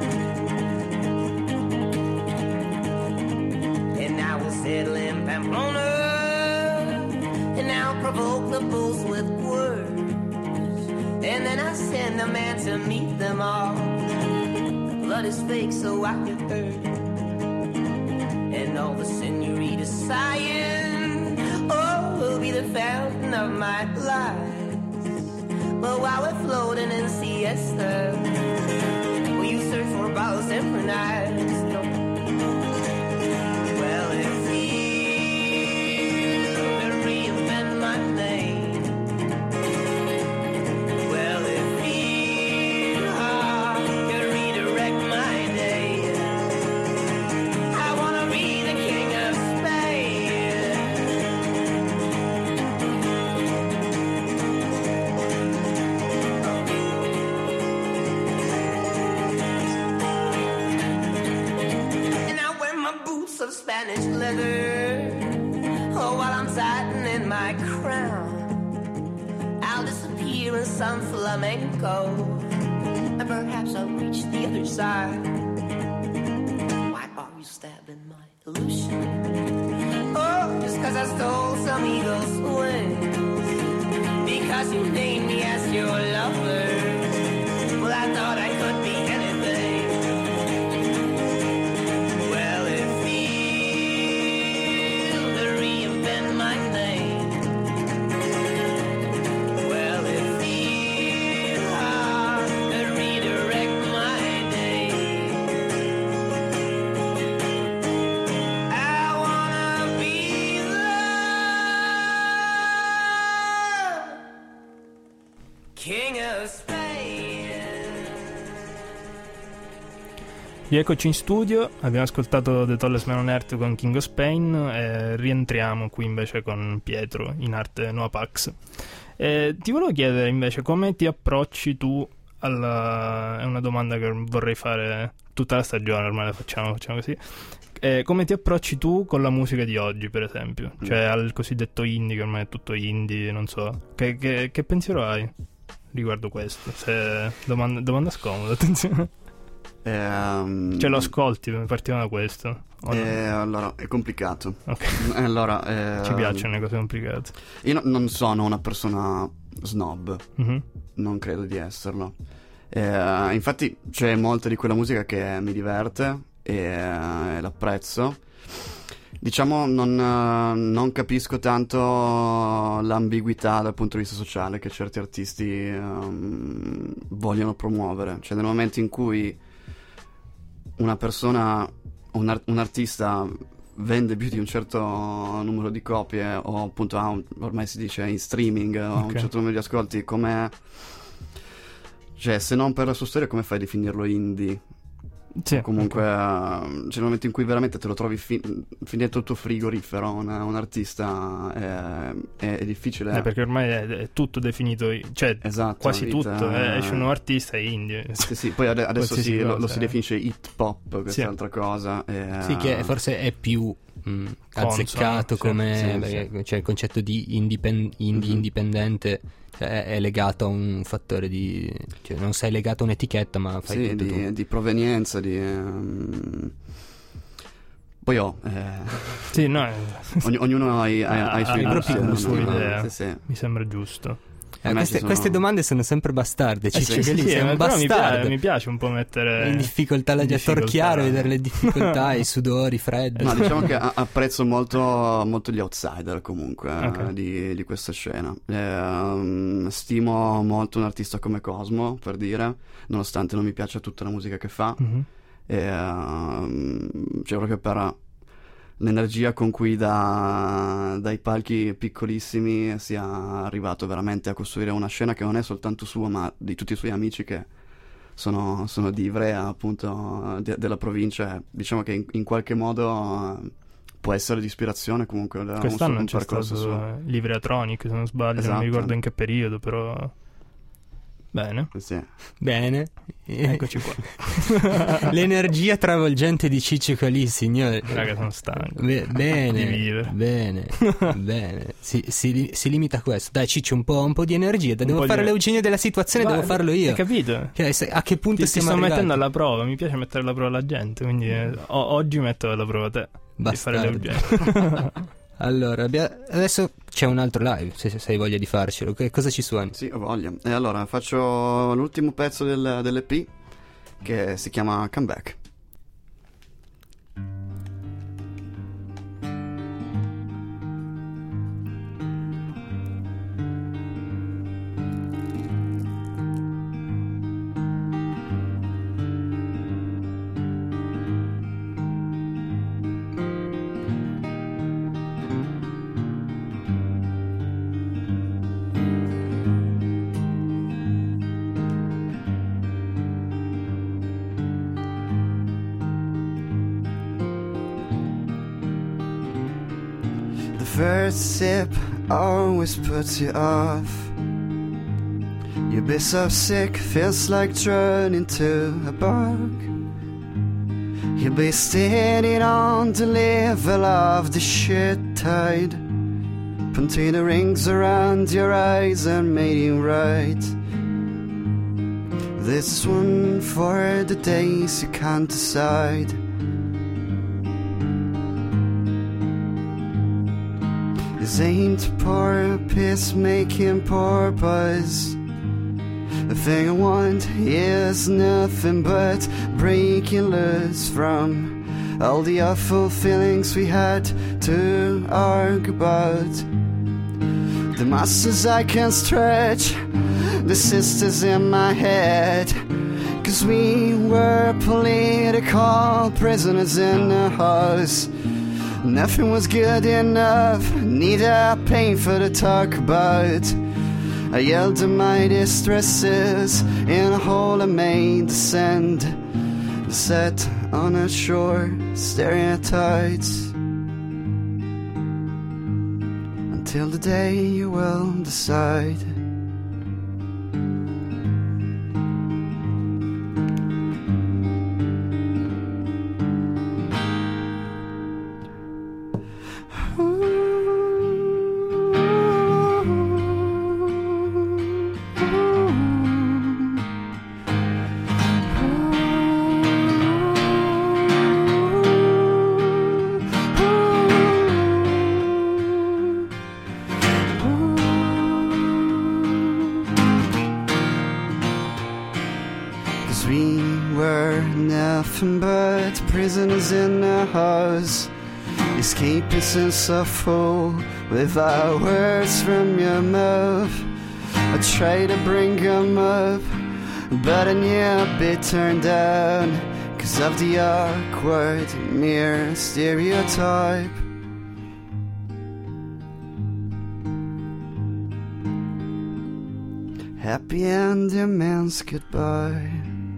I: and I will settle in Pamplona, and I'll provoke the bulls with words. And then I send a man to meet them all. Blood is fake, so I have heard. And all the senoritas sighing, oh, will be the fountain of my life. But while we're floating in siesta, will you search for bottles and for knives? No. Well, if you could reinvent my name, of Spanish leather, oh, while I'm tightening my crown, I'll disappear in some flamenco, and perhaps I'll reach the other side. Why are you stabbing my illusion? Oh, just cause I stole some eagle's wings, because you named me as your lover. Well, I thought I could be anything.
E: Rieccoci in studio, abbiamo ascoltato The Tallest Man on Earth con King of Spain e rientriamo qui invece con Pietro in arte Noah Pax. E ti volevo chiedere invece come ti approcci tu alla... è una domanda che vorrei fare tutta la stagione, ormai la facciamo, facciamo così. E come ti approcci tu con la musica di oggi, per esempio? Cioè al cosiddetto indie, che ormai è tutto indie, non so. Che, che, che pensiero hai riguardo questo? Se... domanda, domanda scomoda, attenzione.
G: Ehm,
E: Cioè lo ascolti, partiamo da questo. O no?
G: eh, allora, è complicato.
E: Ok.
G: Allora, eh,
E: Ci piacciono le cose complicate.
G: Io no- non sono una persona snob,
E: Mhm.
G: non credo di esserlo. Eh, infatti c'è molta di quella musica che mi diverte e, e l'apprezzo. Diciamo non, non capisco tanto l'ambiguità dal punto di vista sociale che certi artisti um, vogliono promuovere. Cioè nel momento in cui una persona, un, art- un artista vende più di un certo numero di copie o appunto ha un, ormai si dice in streaming o
E: Okay.
G: un certo numero di ascolti, come, cioè se non per la sua storia come fai a definirlo indie?
E: Sì,
G: Comunque uh, c'è il momento in cui veramente te lo trovi fin, fin dentro il tuo frigorifero un, un artista è, è, è difficile
E: Eh, perché ormai è, è tutto definito, cioè
G: esatto,
E: quasi
G: it,
E: tutto,
G: eh,
E: eh, esce un nuovo artista è indie.
G: sì, sì, poi ade- adesso
E: Qualsiasi
G: si, lo,
E: cosa,
G: lo si
E: eh.
G: definisce hip hop, questa
E: Sì.
G: è altra cosa e,
F: Sì, che forse è più mh,
E: Consono,
F: azzeccato
E: sì,
F: come
G: sì,
F: perché, cioè il concetto di indipen- indie
G: Mhm.
F: indipendente, cioè, è, è legato a un fattore di, cioè non sei legato a un'etichetta, ma fai
G: sì,
F: tutto
G: di,
F: tu.
G: di provenienza di ehm, poi oh, eh,
E: Sì, no, eh,
G: ogni- ognuno ha, i- ha, ha i
E: Ha
G: suoi
E: i propri
G: gusti,
E: gusti,
G: ma-
E: idea.
G: sì, sì.
E: mi sembra giusto.
F: Eh,
G: A me
F: queste,
G: ci sono-
F: queste domande sono sempre bastarde.
E: Eh,
F: Ciccio,
E: sì,
F: che
E: sì,
F: lì
E: sì,
F: sei un
E: eh, però mi
F: bastardo.
E: piace, mi piace un po' mettere
F: in difficoltà la
E: in
F: gente,
E: difficoltà.
F: torchiare, vedere le difficoltà, i sudori, i freddi.
G: No, diciamo che a- apprezzo molto, molto gli outsider comunque eh,
E: Ok.
G: di, di questa scena. Ehm, stimo molto un artista come Cosmo, per dire, nonostante non mi piaccia tutta la musica che fa.
E: Mhm.
G: Ehm, cioè proprio per l'energia con cui da, dai palchi piccolissimi sia arrivato veramente a costruire una scena che non è soltanto sua, ma di tutti i suoi amici che sono, sono di Ivrea, appunto, de- della provincia. Diciamo che in, in qualche modo eh, può essere di ispirazione comunque. un-
E: Quest'anno
G: un
E: c'è
G: percorso
E: stato
G: suo.
E: eh, Livreatronic, se non sbaglio, non
G: Esatto.
E: mi ricordo in che periodo, però bene,
G: Sì.
F: Bene.
E: eccoci qua.
F: L'energia travolgente di Ciccio Calì, signore.
E: Raga, sono stanco
F: Be- bene,
E: di vivere.
F: bene, bene. Si, si li- si limita a questo. Dai, Ciccio, un po', un po' di energia.
E: Un
F: Devo
E: po'
F: fare
E: di-
F: l'Eugenio della situazione,
E: Guarda,
F: devo farlo io.
E: Hai capito?
F: Cioè, se- a che punto
E: Ti, ti
F: stiamo
E: sto
F: arrivati?
E: mettendo alla prova, mi piace mettere alla prova la gente, quindi eh, o- oggi metto alla prova te di fare le
F: Bastardo.
E: urgenze.
F: Allora, abbia- adesso c'è un altro live, se, se hai voglia di farcelo. Che cosa ci suoni?
G: Sì, ho voglia. E allora faccio l'ultimo pezzo del, dell'E P che si chiama Comeback.
H: The first sip always puts you off. You be so sick, feels like turning to a bug. You be standing on the level of the shit tide, punting the rings around your eyes and mating right. This is one for the days you can't decide. This ain't poor peacemaking purpose. The thing I want is nothing but breaking loose from all the awful feelings we had to argue about. The muscles I can stretch, the sisters in my head. Cause we were political prisoners in a house. Nothing was good enough, neither painful to talk about. I yelled at my distresses in a hole I made descend. Set on a shore, staring at tides. Until the day you will decide. nothing but prisoners in their house. Escapists so full without words from your mouth. I try to bring them up, but I knew be turned down, cause of the awkward mere stereotype. Happy ending means goodbye.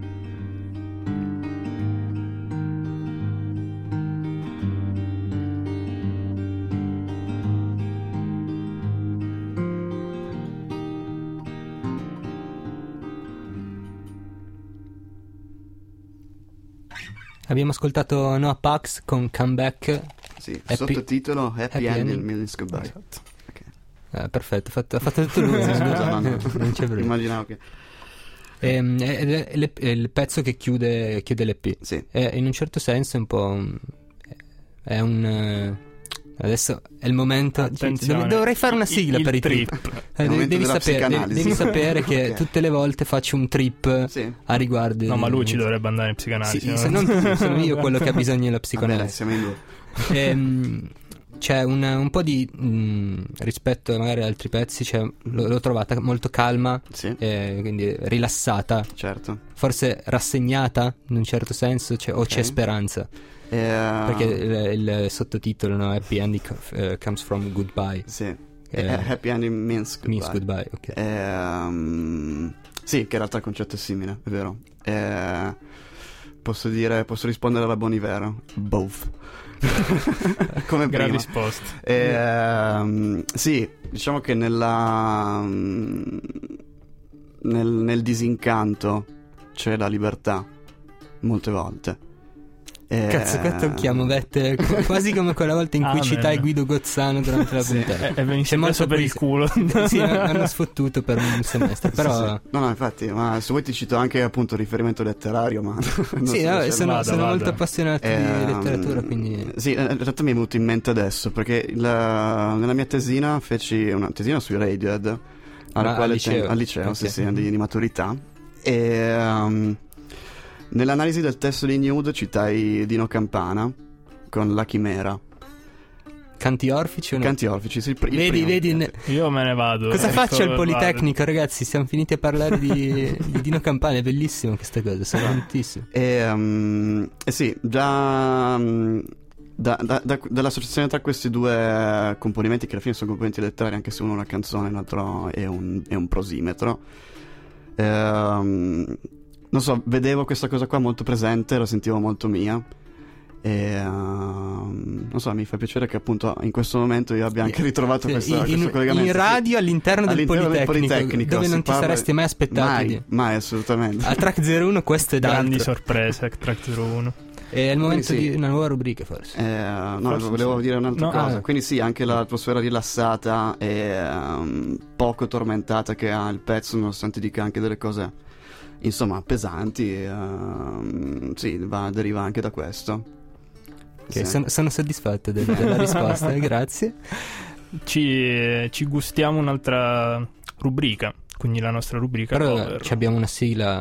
F: Abbiamo ascoltato Noah Pax con Comeback.
H: Sì,
F: Happy-
H: sottotitolo Happy,
F: Happy
H: Ending
F: Ending.
H: means goodbye.
E: Esatto.
F: Eh, perfetto, ha fatto, ha fatto tutto lui.
H: Sì, scusa, no, no.
F: Non c'è problema.
H: Immaginavo che...
F: Ehm, è, è- è le- è il pezzo che chiude, chiude l'E P.
H: Sì.
F: È, in un certo senso è un po' un- è un eh, adesso è il momento.
E: Attenzione.
F: dov- dovrei fare una sigla
E: Il-
F: per
E: il
F: i trip.
E: trip.
F: Eh,
H: Il
F: devi,
H: momento
F: devi
H: della
F: sapere, devi,
H: psicanalisi.
F: devi sapere che
H: Ok.
F: tutte le volte faccio un trip
H: Sì.
F: a riguardo.
E: No, ma lui ci
F: di-
E: dovrebbe andare in psicanalisi.
F: Sì,
E: no?
F: se non tu, sono io quello che ha bisogno della
H: Vabbè, dai,
F: psicoanalisi.
H: siamo in due.
F: Ehm, c'è un, un po' di mh, rispetto magari ad altri pezzi, c'è, l'ho, l'ho trovata molto calma,
H: Sì,
F: eh, quindi rilassata,
H: certo.
F: forse rassegnata in un certo senso, c'è- o c'è
H: Ok.
F: speranza,
H: E,
F: perché
H: uh,
F: il, il sottotitolo, no, Happy Ending eh, comes from goodbye,
H: sì.
F: Eh,
H: E Happy Ending means goodbye.
F: means goodbye, ok.
H: E, um, sì, che in realtà il concetto è simile, è vero. E, posso dire, posso rispondere alla Bonivero. Both. Come
E: Gran
H: prima.
E: risposta.
H: E, um, sì, diciamo che nella um, nel, nel disincanto c'è la libertà molte volte. E,
F: Cazzo, qua tocchiamo vette qu- quasi come quella volta in cui
E: Amen.
F: citai Guido Gozzano durante la
H: Sì.
F: puntata.
E: E, e venisse
F: C'è
E: preso
F: molto
E: per il culo.
F: Sì, mi hanno sfottuto per un semestre, però
H: Sì, sì. No, no, infatti, ma se vuoi ti cito anche appunto riferimento letterario, ma non
F: sì,
H: so
F: vabbè,
H: se-
F: sono,
E: vada,
F: sono
E: vada.
F: molto appassionato
H: Ehm,
F: di letteratura, quindi
H: Sì, eh, in realtà mi è venuto in mente adesso, perché la- nella mia tesina feci una tesina sui Radiohead, al
F: Ma
H: quale
F: al liceo?
H: ten- al liceo, sì,
F: Ok.
H: sì, di, di maturità, e um, nell'analisi del testo di Nude citai Dino Campana con La Chimera,
F: canti orfici o no?
H: Canti Orfici, sì, il pr- il
F: Vedi,
H: primo.
F: vedi, ne-
E: Io me ne vado.
F: cosa
E: Ecco,
F: faccio al
E: vado.
F: Politecnico, ragazzi? Siamo finiti a parlare di, di Dino Campana, è bellissimo questa cosa, sono contentissimo.
H: E, um, e sì, già um, da, da, da, dall'associazione tra questi due componimenti, che alla fine sono componenti letterari, anche se uno è una canzone e l'altro è un, è un prosimetro, ehm, non so, vedevo questa cosa qua molto presente, la sentivo molto mia. E um, non so, mi fa piacere che appunto in questo momento io abbia anche ritrovato
F: Sì,
H: questo,
F: in,
H: questo
F: in-
H: collegamento.
F: in radio all'interno, del,
H: All'interno del
F: Politecnico,
H: Politecnico,
F: dove
H: si
F: non ti
H: parla-
F: saresti mai aspettato
H: Mai,
F: di...
H: mai, assolutamente.
F: A Track zero uno questo è
E: Grandi
F: d'altro.
E: sorprese, Track zero uno.
F: È il momento
H: Quindi sì.
F: di una nuova rubrica, forse.
H: Eh, no,
E: Forse
H: volevo
E: sì.
H: dire un'altra
E: No,
H: cosa.
F: ah.
H: Quindi sì, anche l'atmosfera rilassata e um, poco tormentata che ha il pezzo, nonostante dica anche delle cose, insomma, pesanti, ehm, sì, va, deriva anche da questo.
F: Ok,
H: Sì.
F: sono, sono soddisfatto del- della risposta, grazie.
E: Ci, ci gustiamo un'altra rubrica. Quindi la nostra rubrica
F: Però
E: cover.
F: ci abbiamo una sigla.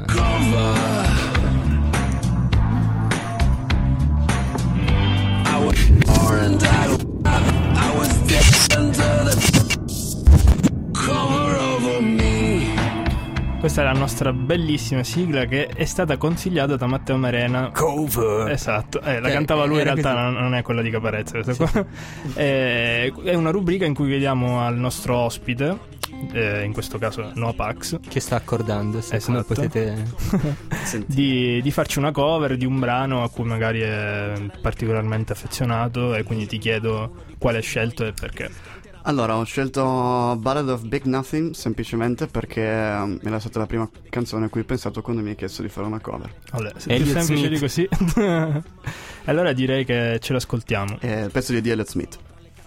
E: Questa è la nostra bellissima sigla che è stata consigliata da Matteo Marena.
F: Cover.
E: Esatto, eh, la
F: Eh,
E: cantava lui, in
F: era
E: realtà
F: così.
E: non, non è quella di Caparezza questa qua. Eh, è una rubrica in cui chiediamo al nostro ospite, eh, in questo caso Noah Pax,
F: Che sta accordando, se come
E: Esatto.
F: potete.
E: di, di farci una cover di un brano a cui magari è particolarmente affezionato, e quindi ti chiedo quale hai scelto e perché.
H: Allora, ho scelto Ballad of Big Nothing semplicemente perché um, era stata la prima canzone a cui ho pensato quando mi hai chiesto di fare una cover.
E: Vabbè, se è più
F: Elliott
E: semplice di
F: Smith.
E: così. Allora direi che ce l'ascoltiamo.
H: È il pezzo di Elliott Smith.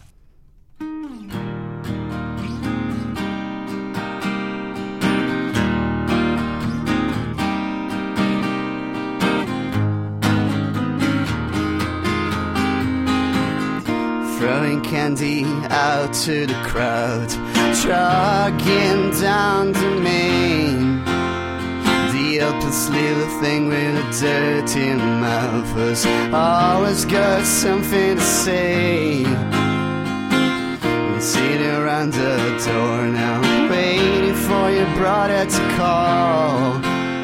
H: Throwing candy out to the crowd, jogging down the main. The helpless little thing with a dirty mouth has always got something to say. You sit around the door now, waiting for your brother to call.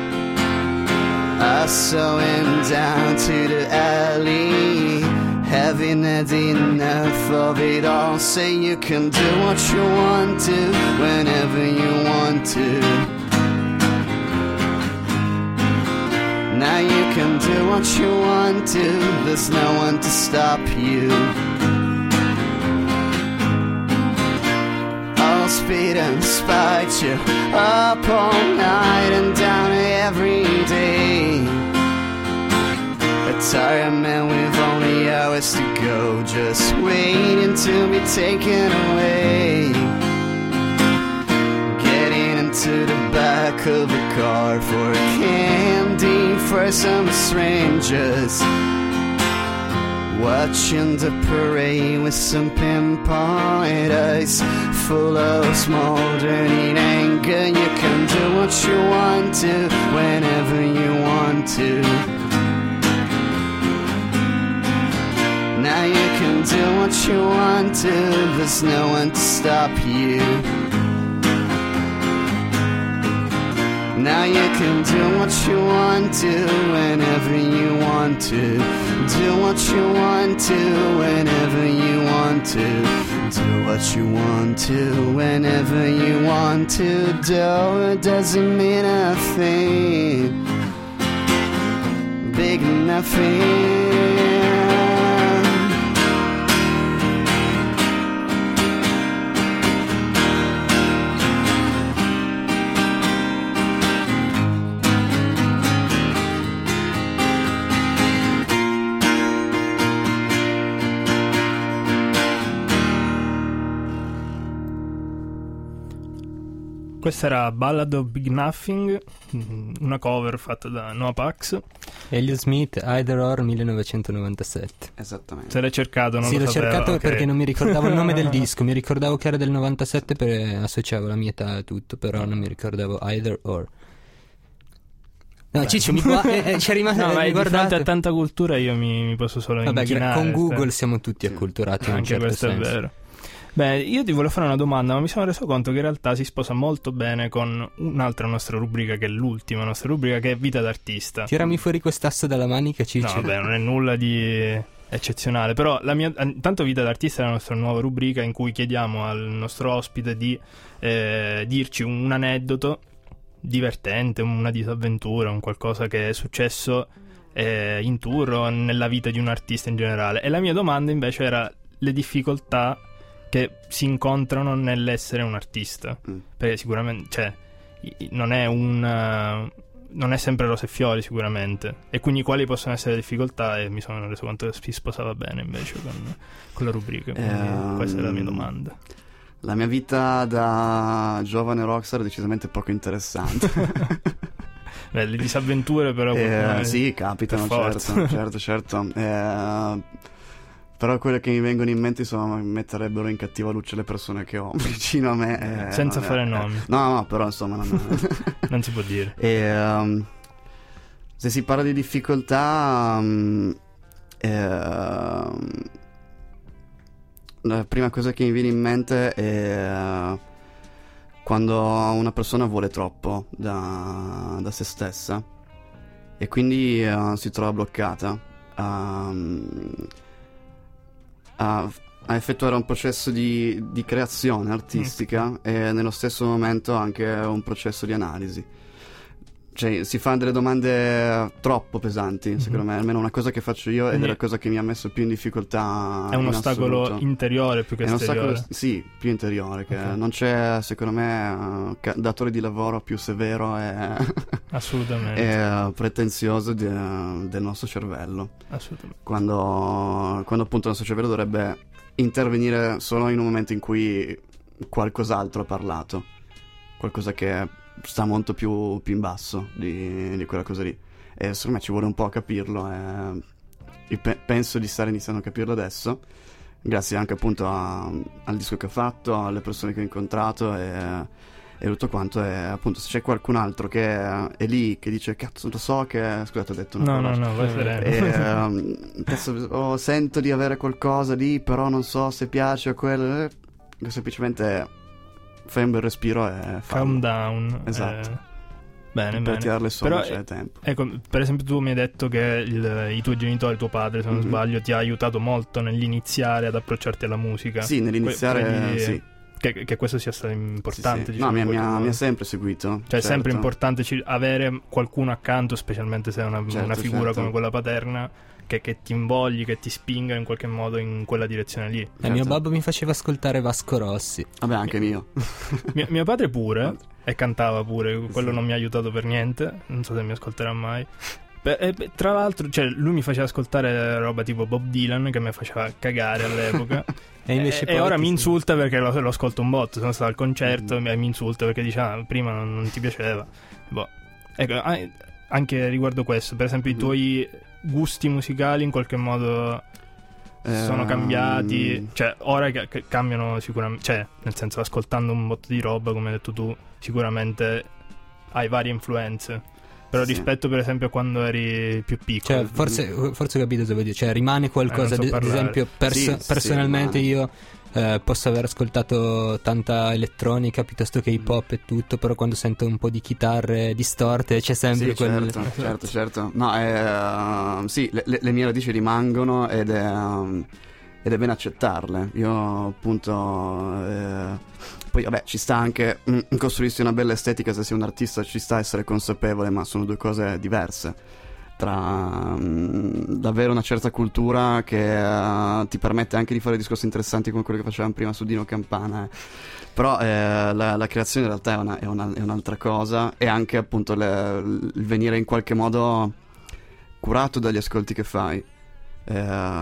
H: I saw him down to the alley, having had enough of it all. Say you can do what you want to, whenever you want to. Now you can do what you want to, there's no one to stop you. I'll speed and spite you, up all night and down every day. A tired man with only hours to go, just waiting to be taken away. Getting into the back of a car for a candy for some strangers. Watching the parade with some pinpoint eyes full of smoldering anger. You can do what you want to, whenever you want to. Now you can do what you want to, there's no one to stop you. Now you can do what you want to, whenever you want to. Do what you want to, whenever you want to. Do what you want to, whenever you want to. Do it doesn't mean a thing, big nothing.
E: Questa era Ballad of Big Nothing, una cover fatta da Noah Pax.
F: Elliott Smith, Either Or millenovecentonovantasette.
G: Esattamente.
E: Se l'hai cercato, non
F: sì,
E: lo
F: l'ho
E: sapevo,
F: cercato
E: okay.
F: perché non mi ricordavo il nome del disco. Mi ricordavo che era del novantasette perché associavo la mia età e tutto, però non mi ricordavo Either Or. No,
E: Beh.
F: Ciccio, mi gua- eh, eh, c'è rimasto.
E: No, ma
F: mi
E: di fronte
F: guardate.
E: a tanta cultura io mi, mi posso solo
F: Vabbè,
E: inchinare.
F: con Google
E: cioè.
F: siamo tutti acculturati in un
E: Anche
F: certo
E: questo
F: senso.
E: è vero. Beh, io ti volevo fare una domanda, ma mi sono reso conto che in realtà si sposa molto bene con un'altra nostra rubrica, che è l'ultima nostra rubrica, che è Vita d'artista.
F: Tirami fuori quest'asso dalla manica, Ciccio.
E: No, vabbè, non è nulla di eccezionale, però la mia, tanto Vita d'artista è la nostra nuova rubrica in cui chiediamo al nostro ospite di eh, dirci un aneddoto divertente, una disavventura, un qualcosa che è successo eh, in tour o nella vita di un artista in generale. E la mia domanda invece era le difficoltà che si incontrano nell'essere un artista,
G: mm.
E: perché sicuramente, cioè, non è un uh, non è sempre rose e fiori sicuramente, e quindi quali possono essere le difficoltà, e mi sono reso conto che si sposava bene invece con, con la rubrica, quindi
G: um,
E: questa è la mia domanda.
G: La mia vita da giovane rockstar è decisamente poco interessante.
E: Beh, le disavventure però
G: eh, sì, capitano, certo, certo, certo. Eh, però quelle che mi vengono in mente, insomma, metterebbero in cattiva luce le persone che ho vicino a me. Eh,
E: senza
G: vabbè,
E: fare
G: eh,
E: nomi.
G: No, no, però insomma non,
E: non si può dire.
G: E, um, se si parla di difficoltà, um, eh, la prima cosa che mi viene in mente è uh, quando una persona vuole troppo da, da se stessa e quindi uh, si trova bloccata um, a, a effettuare un processo di, di creazione artistica mm. e nello stesso momento anche un processo di analisi. Cioè si fanno delle domande troppo pesanti, mm-hmm. secondo me, almeno una cosa che faccio io ed è la cosa che mi ha messo più in difficoltà.
E: È un
G: in
E: ostacolo
G: assoluto.
E: interiore più che
G: è un
E: esteriore.
G: ostacolo, sì, più interiore, che
E: okay.
G: non c'è, secondo me, uh, ca- datore di lavoro più severo e
E: assolutamente
G: e uh, pretenzioso di, uh, del nostro cervello.
E: Assolutamente.
G: Quando, quando appunto il nostro cervello dovrebbe intervenire solo in un momento in cui qualcos'altro ha parlato, qualcosa che sta molto più, più in basso di, di quella cosa lì, e secondo me ci vuole un po' a capirlo, e io pe- penso di stare iniziando a capirlo adesso grazie anche appunto a, al disco che ho fatto, alle persone che ho incontrato e, e tutto quanto. E appunto se c'è qualcun altro che è, è lì che dice cazzo lo so che scusate ho detto una
E: no
G: parola.
E: no no vai sereno.
G: E, um, cazzo, oh, sento di avere qualcosa lì però non so se piace o quello, eh, semplicemente fai un bel respiro e
E: calm down.
G: Esatto.
E: eh, bene
G: per
E: bene
G: tirare le somme
E: però
G: c'è tempo.
E: ecco, per esempio tu mi hai detto che il, i tuoi genitori, tuo padre se non
G: Mhm.
E: sbaglio, ti ha aiutato molto nell'iniziare ad approcciarti alla musica.
G: Sì, nell'iniziare
E: Que- credi
G: sì.
E: che, che questo sia stato importante?
G: Sì, sì.
E: diciamo,
G: No, mi,
E: in
G: mi
E: qualche
G: ha,
E: modo?
G: mi ha sempre seguito.
E: Cioè è
G: certo.
E: sempre importante ci- avere qualcuno accanto, specialmente se è una,
G: Certo,
E: una figura
G: certo.
E: come quella paterna, che, che ti invogli, che ti spinga in qualche modo in quella direzione lì.
F: E
G: Certo.
F: mio babbo mi faceva ascoltare Vasco Rossi.
G: Vabbè, anche mio.
E: Mio, mio padre pure, e cantava pure, quello
G: Sì.
E: non mi ha aiutato per niente, non so se mi ascolterà mai. Beh, e, beh, tra l'altro, cioè, lui mi faceva ascoltare roba tipo Bob Dylan, che mi faceva cagare all'epoca.
F: E invece
E: e,
F: poi
E: e ora
F: ti-
E: mi insulta perché lo, lo ascolto un botto. Sono stato al concerto
G: Mm.
E: e mi insulta perché dice ah, prima non, non ti piaceva. Boh. Ecco, a- anche riguardo questo, per esempio,
G: Mm.
E: i tuoi gusti musicali in qualche modo sono
G: Ehm,
E: cambiati. Cioè, ora che, che cambiano sicuramente. Cioè, nel senso, ascoltando un botto di roba, come hai detto tu, sicuramente hai varie influenze. Però
G: Sì.
E: rispetto, per esempio, a quando eri più piccolo.
F: Cioè, forse, forse ho capito dove dire. Cioè, rimane qualcosa.
E: Eh, non so
F: ad- ad
E: parlare.
F: esempio, perso-
G: Sì, sì,
F: personalmente
G: rimane.
F: io eh, posso aver ascoltato tanta elettronica piuttosto che hip hop e tutto, però quando sento un po' di chitarre distorte c'è sempre
G: Sì,
F: quel...
G: certo, certo, certo. No, eh, sì, le, le- le mie radici rimangono ed è, um, ed è bene accettarle. Io appunto eh, poi vabbè ci sta anche mm, costruirsi una bella estetica, se sei un artista ci sta essere consapevole, ma sono due cose diverse. Tra mm, davvero una certa cultura che eh, ti permette anche di fare discorsi interessanti come quello che facevamo prima su Dino Campana, eh. Però eh, la, la creazione in realtà è, una, è, una, è un'altra cosa, e anche appunto le, il venire in qualche modo curato dagli ascolti che fai. Eh,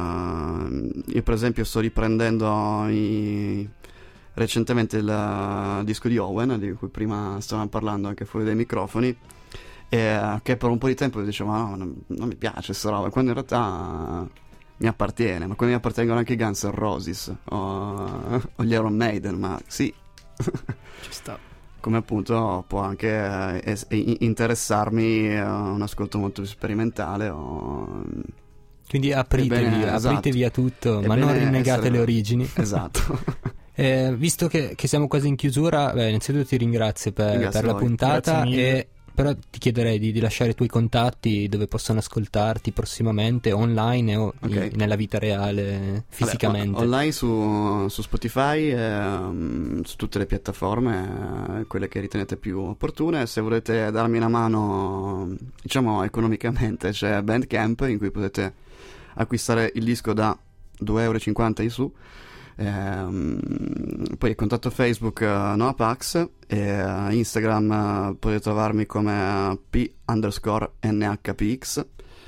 G: io per esempio sto riprendendo i, recentemente il disco di Owen, di cui prima stavamo parlando anche fuori dai microfoni, e che per un po' di tempo dicevo ma no, non, non mi piace sta roba, quando in realtà mi appartiene, ma quando mi appartengono anche i Guns N' Roses o, o gli Iron Maiden, ma sì.
E: Ci sta.
G: Come appunto può anche eh, es- interessarmi a un ascolto molto più sperimentale o...
F: Quindi apritevi,
G: Ebbene, esatto.
F: apritevi a tutto, ma
G: Ebbene,
F: non rinnegate
G: essere-
F: le origini.
G: Esatto.
F: Eh, visto che, che siamo quasi in chiusura, beh, innanzitutto ti ringrazio per,
G: Ringrazio
F: per la
G: voi.
F: puntata,
E: Grazie mille.
F: e però ti chiederei di, di lasciare i tuoi contatti dove possono ascoltarti prossimamente, online o
G: Ok.
F: in- nella vita reale, fisicamente.
G: Vabbè, on- online su, su Spotify, ehm, su tutte le piattaforme, eh, quelle che ritenete più opportune. Se volete darmi una mano, diciamo economicamente, c'è Bandcamp in cui potete acquistare il disco da due euro e cinquanta in su. Ehm, poi il contatto Facebook uh, Noapax, e uh, Instagram uh, potete trovarmi come uh, P underscore N H P X,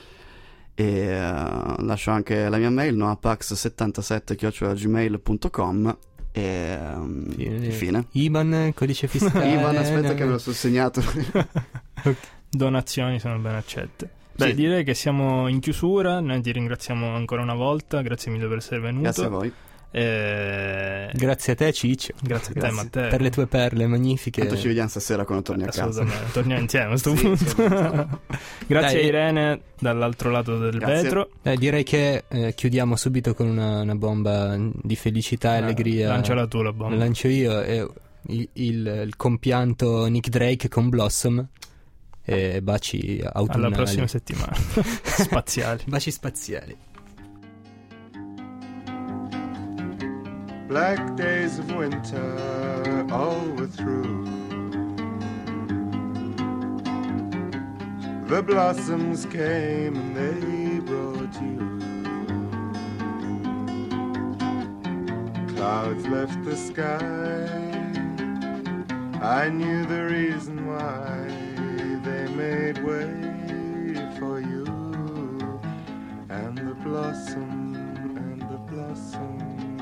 G: e uh, lascio anche la mia mail noapax settantasette chiocciola gmail punto com, e um,
F: Fine.
G: fine.
F: I B A N, codice fiscale.
G: Ivan, aspetta
F: no,
G: che me lo sono segnato.
E: Donazioni sono ben accette. Beh,
G: Sì.
E: direi che siamo in chiusura. Noi ti ringraziamo ancora una volta. Grazie mille per essere venuto.
G: Grazie a voi.
E: E...
F: Grazie a te, Ciccio,
E: Grazie a te,
G: Grazie.
E: Matteo.
F: per le tue perle magnifiche.
G: Tanto ci vediamo stasera quando torni a casa.
E: Assolutamente, torniamo insieme a questo
G: Sì,
E: punto.
G: sì,
E: Grazie
F: Dai.
E: a Irene dall'altro lato del
G: Grazie.
E: vetro.
F: Eh, direi che eh, chiudiamo subito con una, una bomba di felicità e
E: Eh,
F: allegria.
E: Lanciala tu la bomba.
F: La lancio io. E il, il- il compianto Nick Drake con Blossom. E baci autunnali.
E: Alla prossima settimana. Spaziali.
F: Baci spaziali.
J: Black days of winter, all were through. The blossoms came and they brought you. Clouds left the sky. I knew the reason why. They made way for you. And the blossom, and the blossom.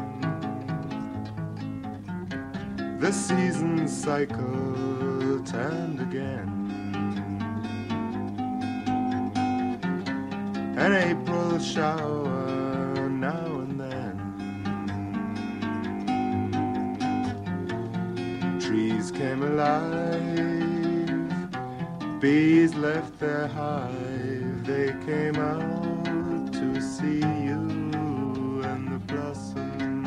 J: The seasons cycle turned again. An April shower now and then. Trees bees came alive. Bees left their hive. They came out to see you and the blossom,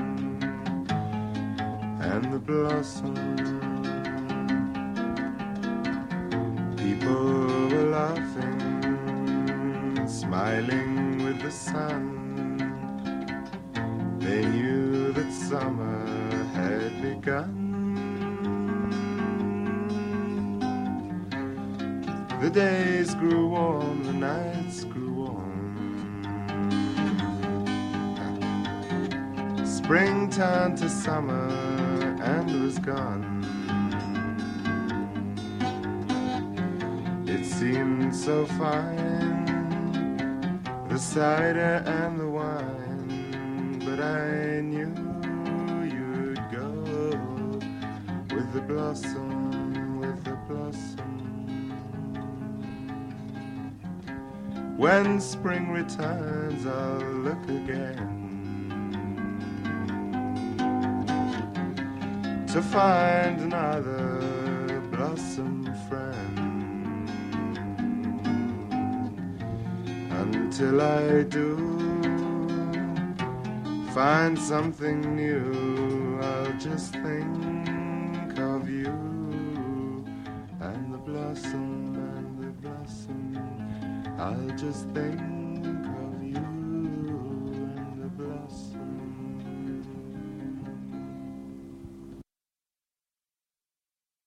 J: and the blossom. People were laughing, smiling with the sun. They knew that summer had begun. The days grew warm, the nights grew warm. Spring turned to summer and was gone. It seemed so fine, the cider and the wine, but I knew you'd go with the blossom, with the blossom. When spring returns, I'll look again to find another blossom friend. Until I do find something new, I'll just think of you and the blossom and the blossom. I'll just think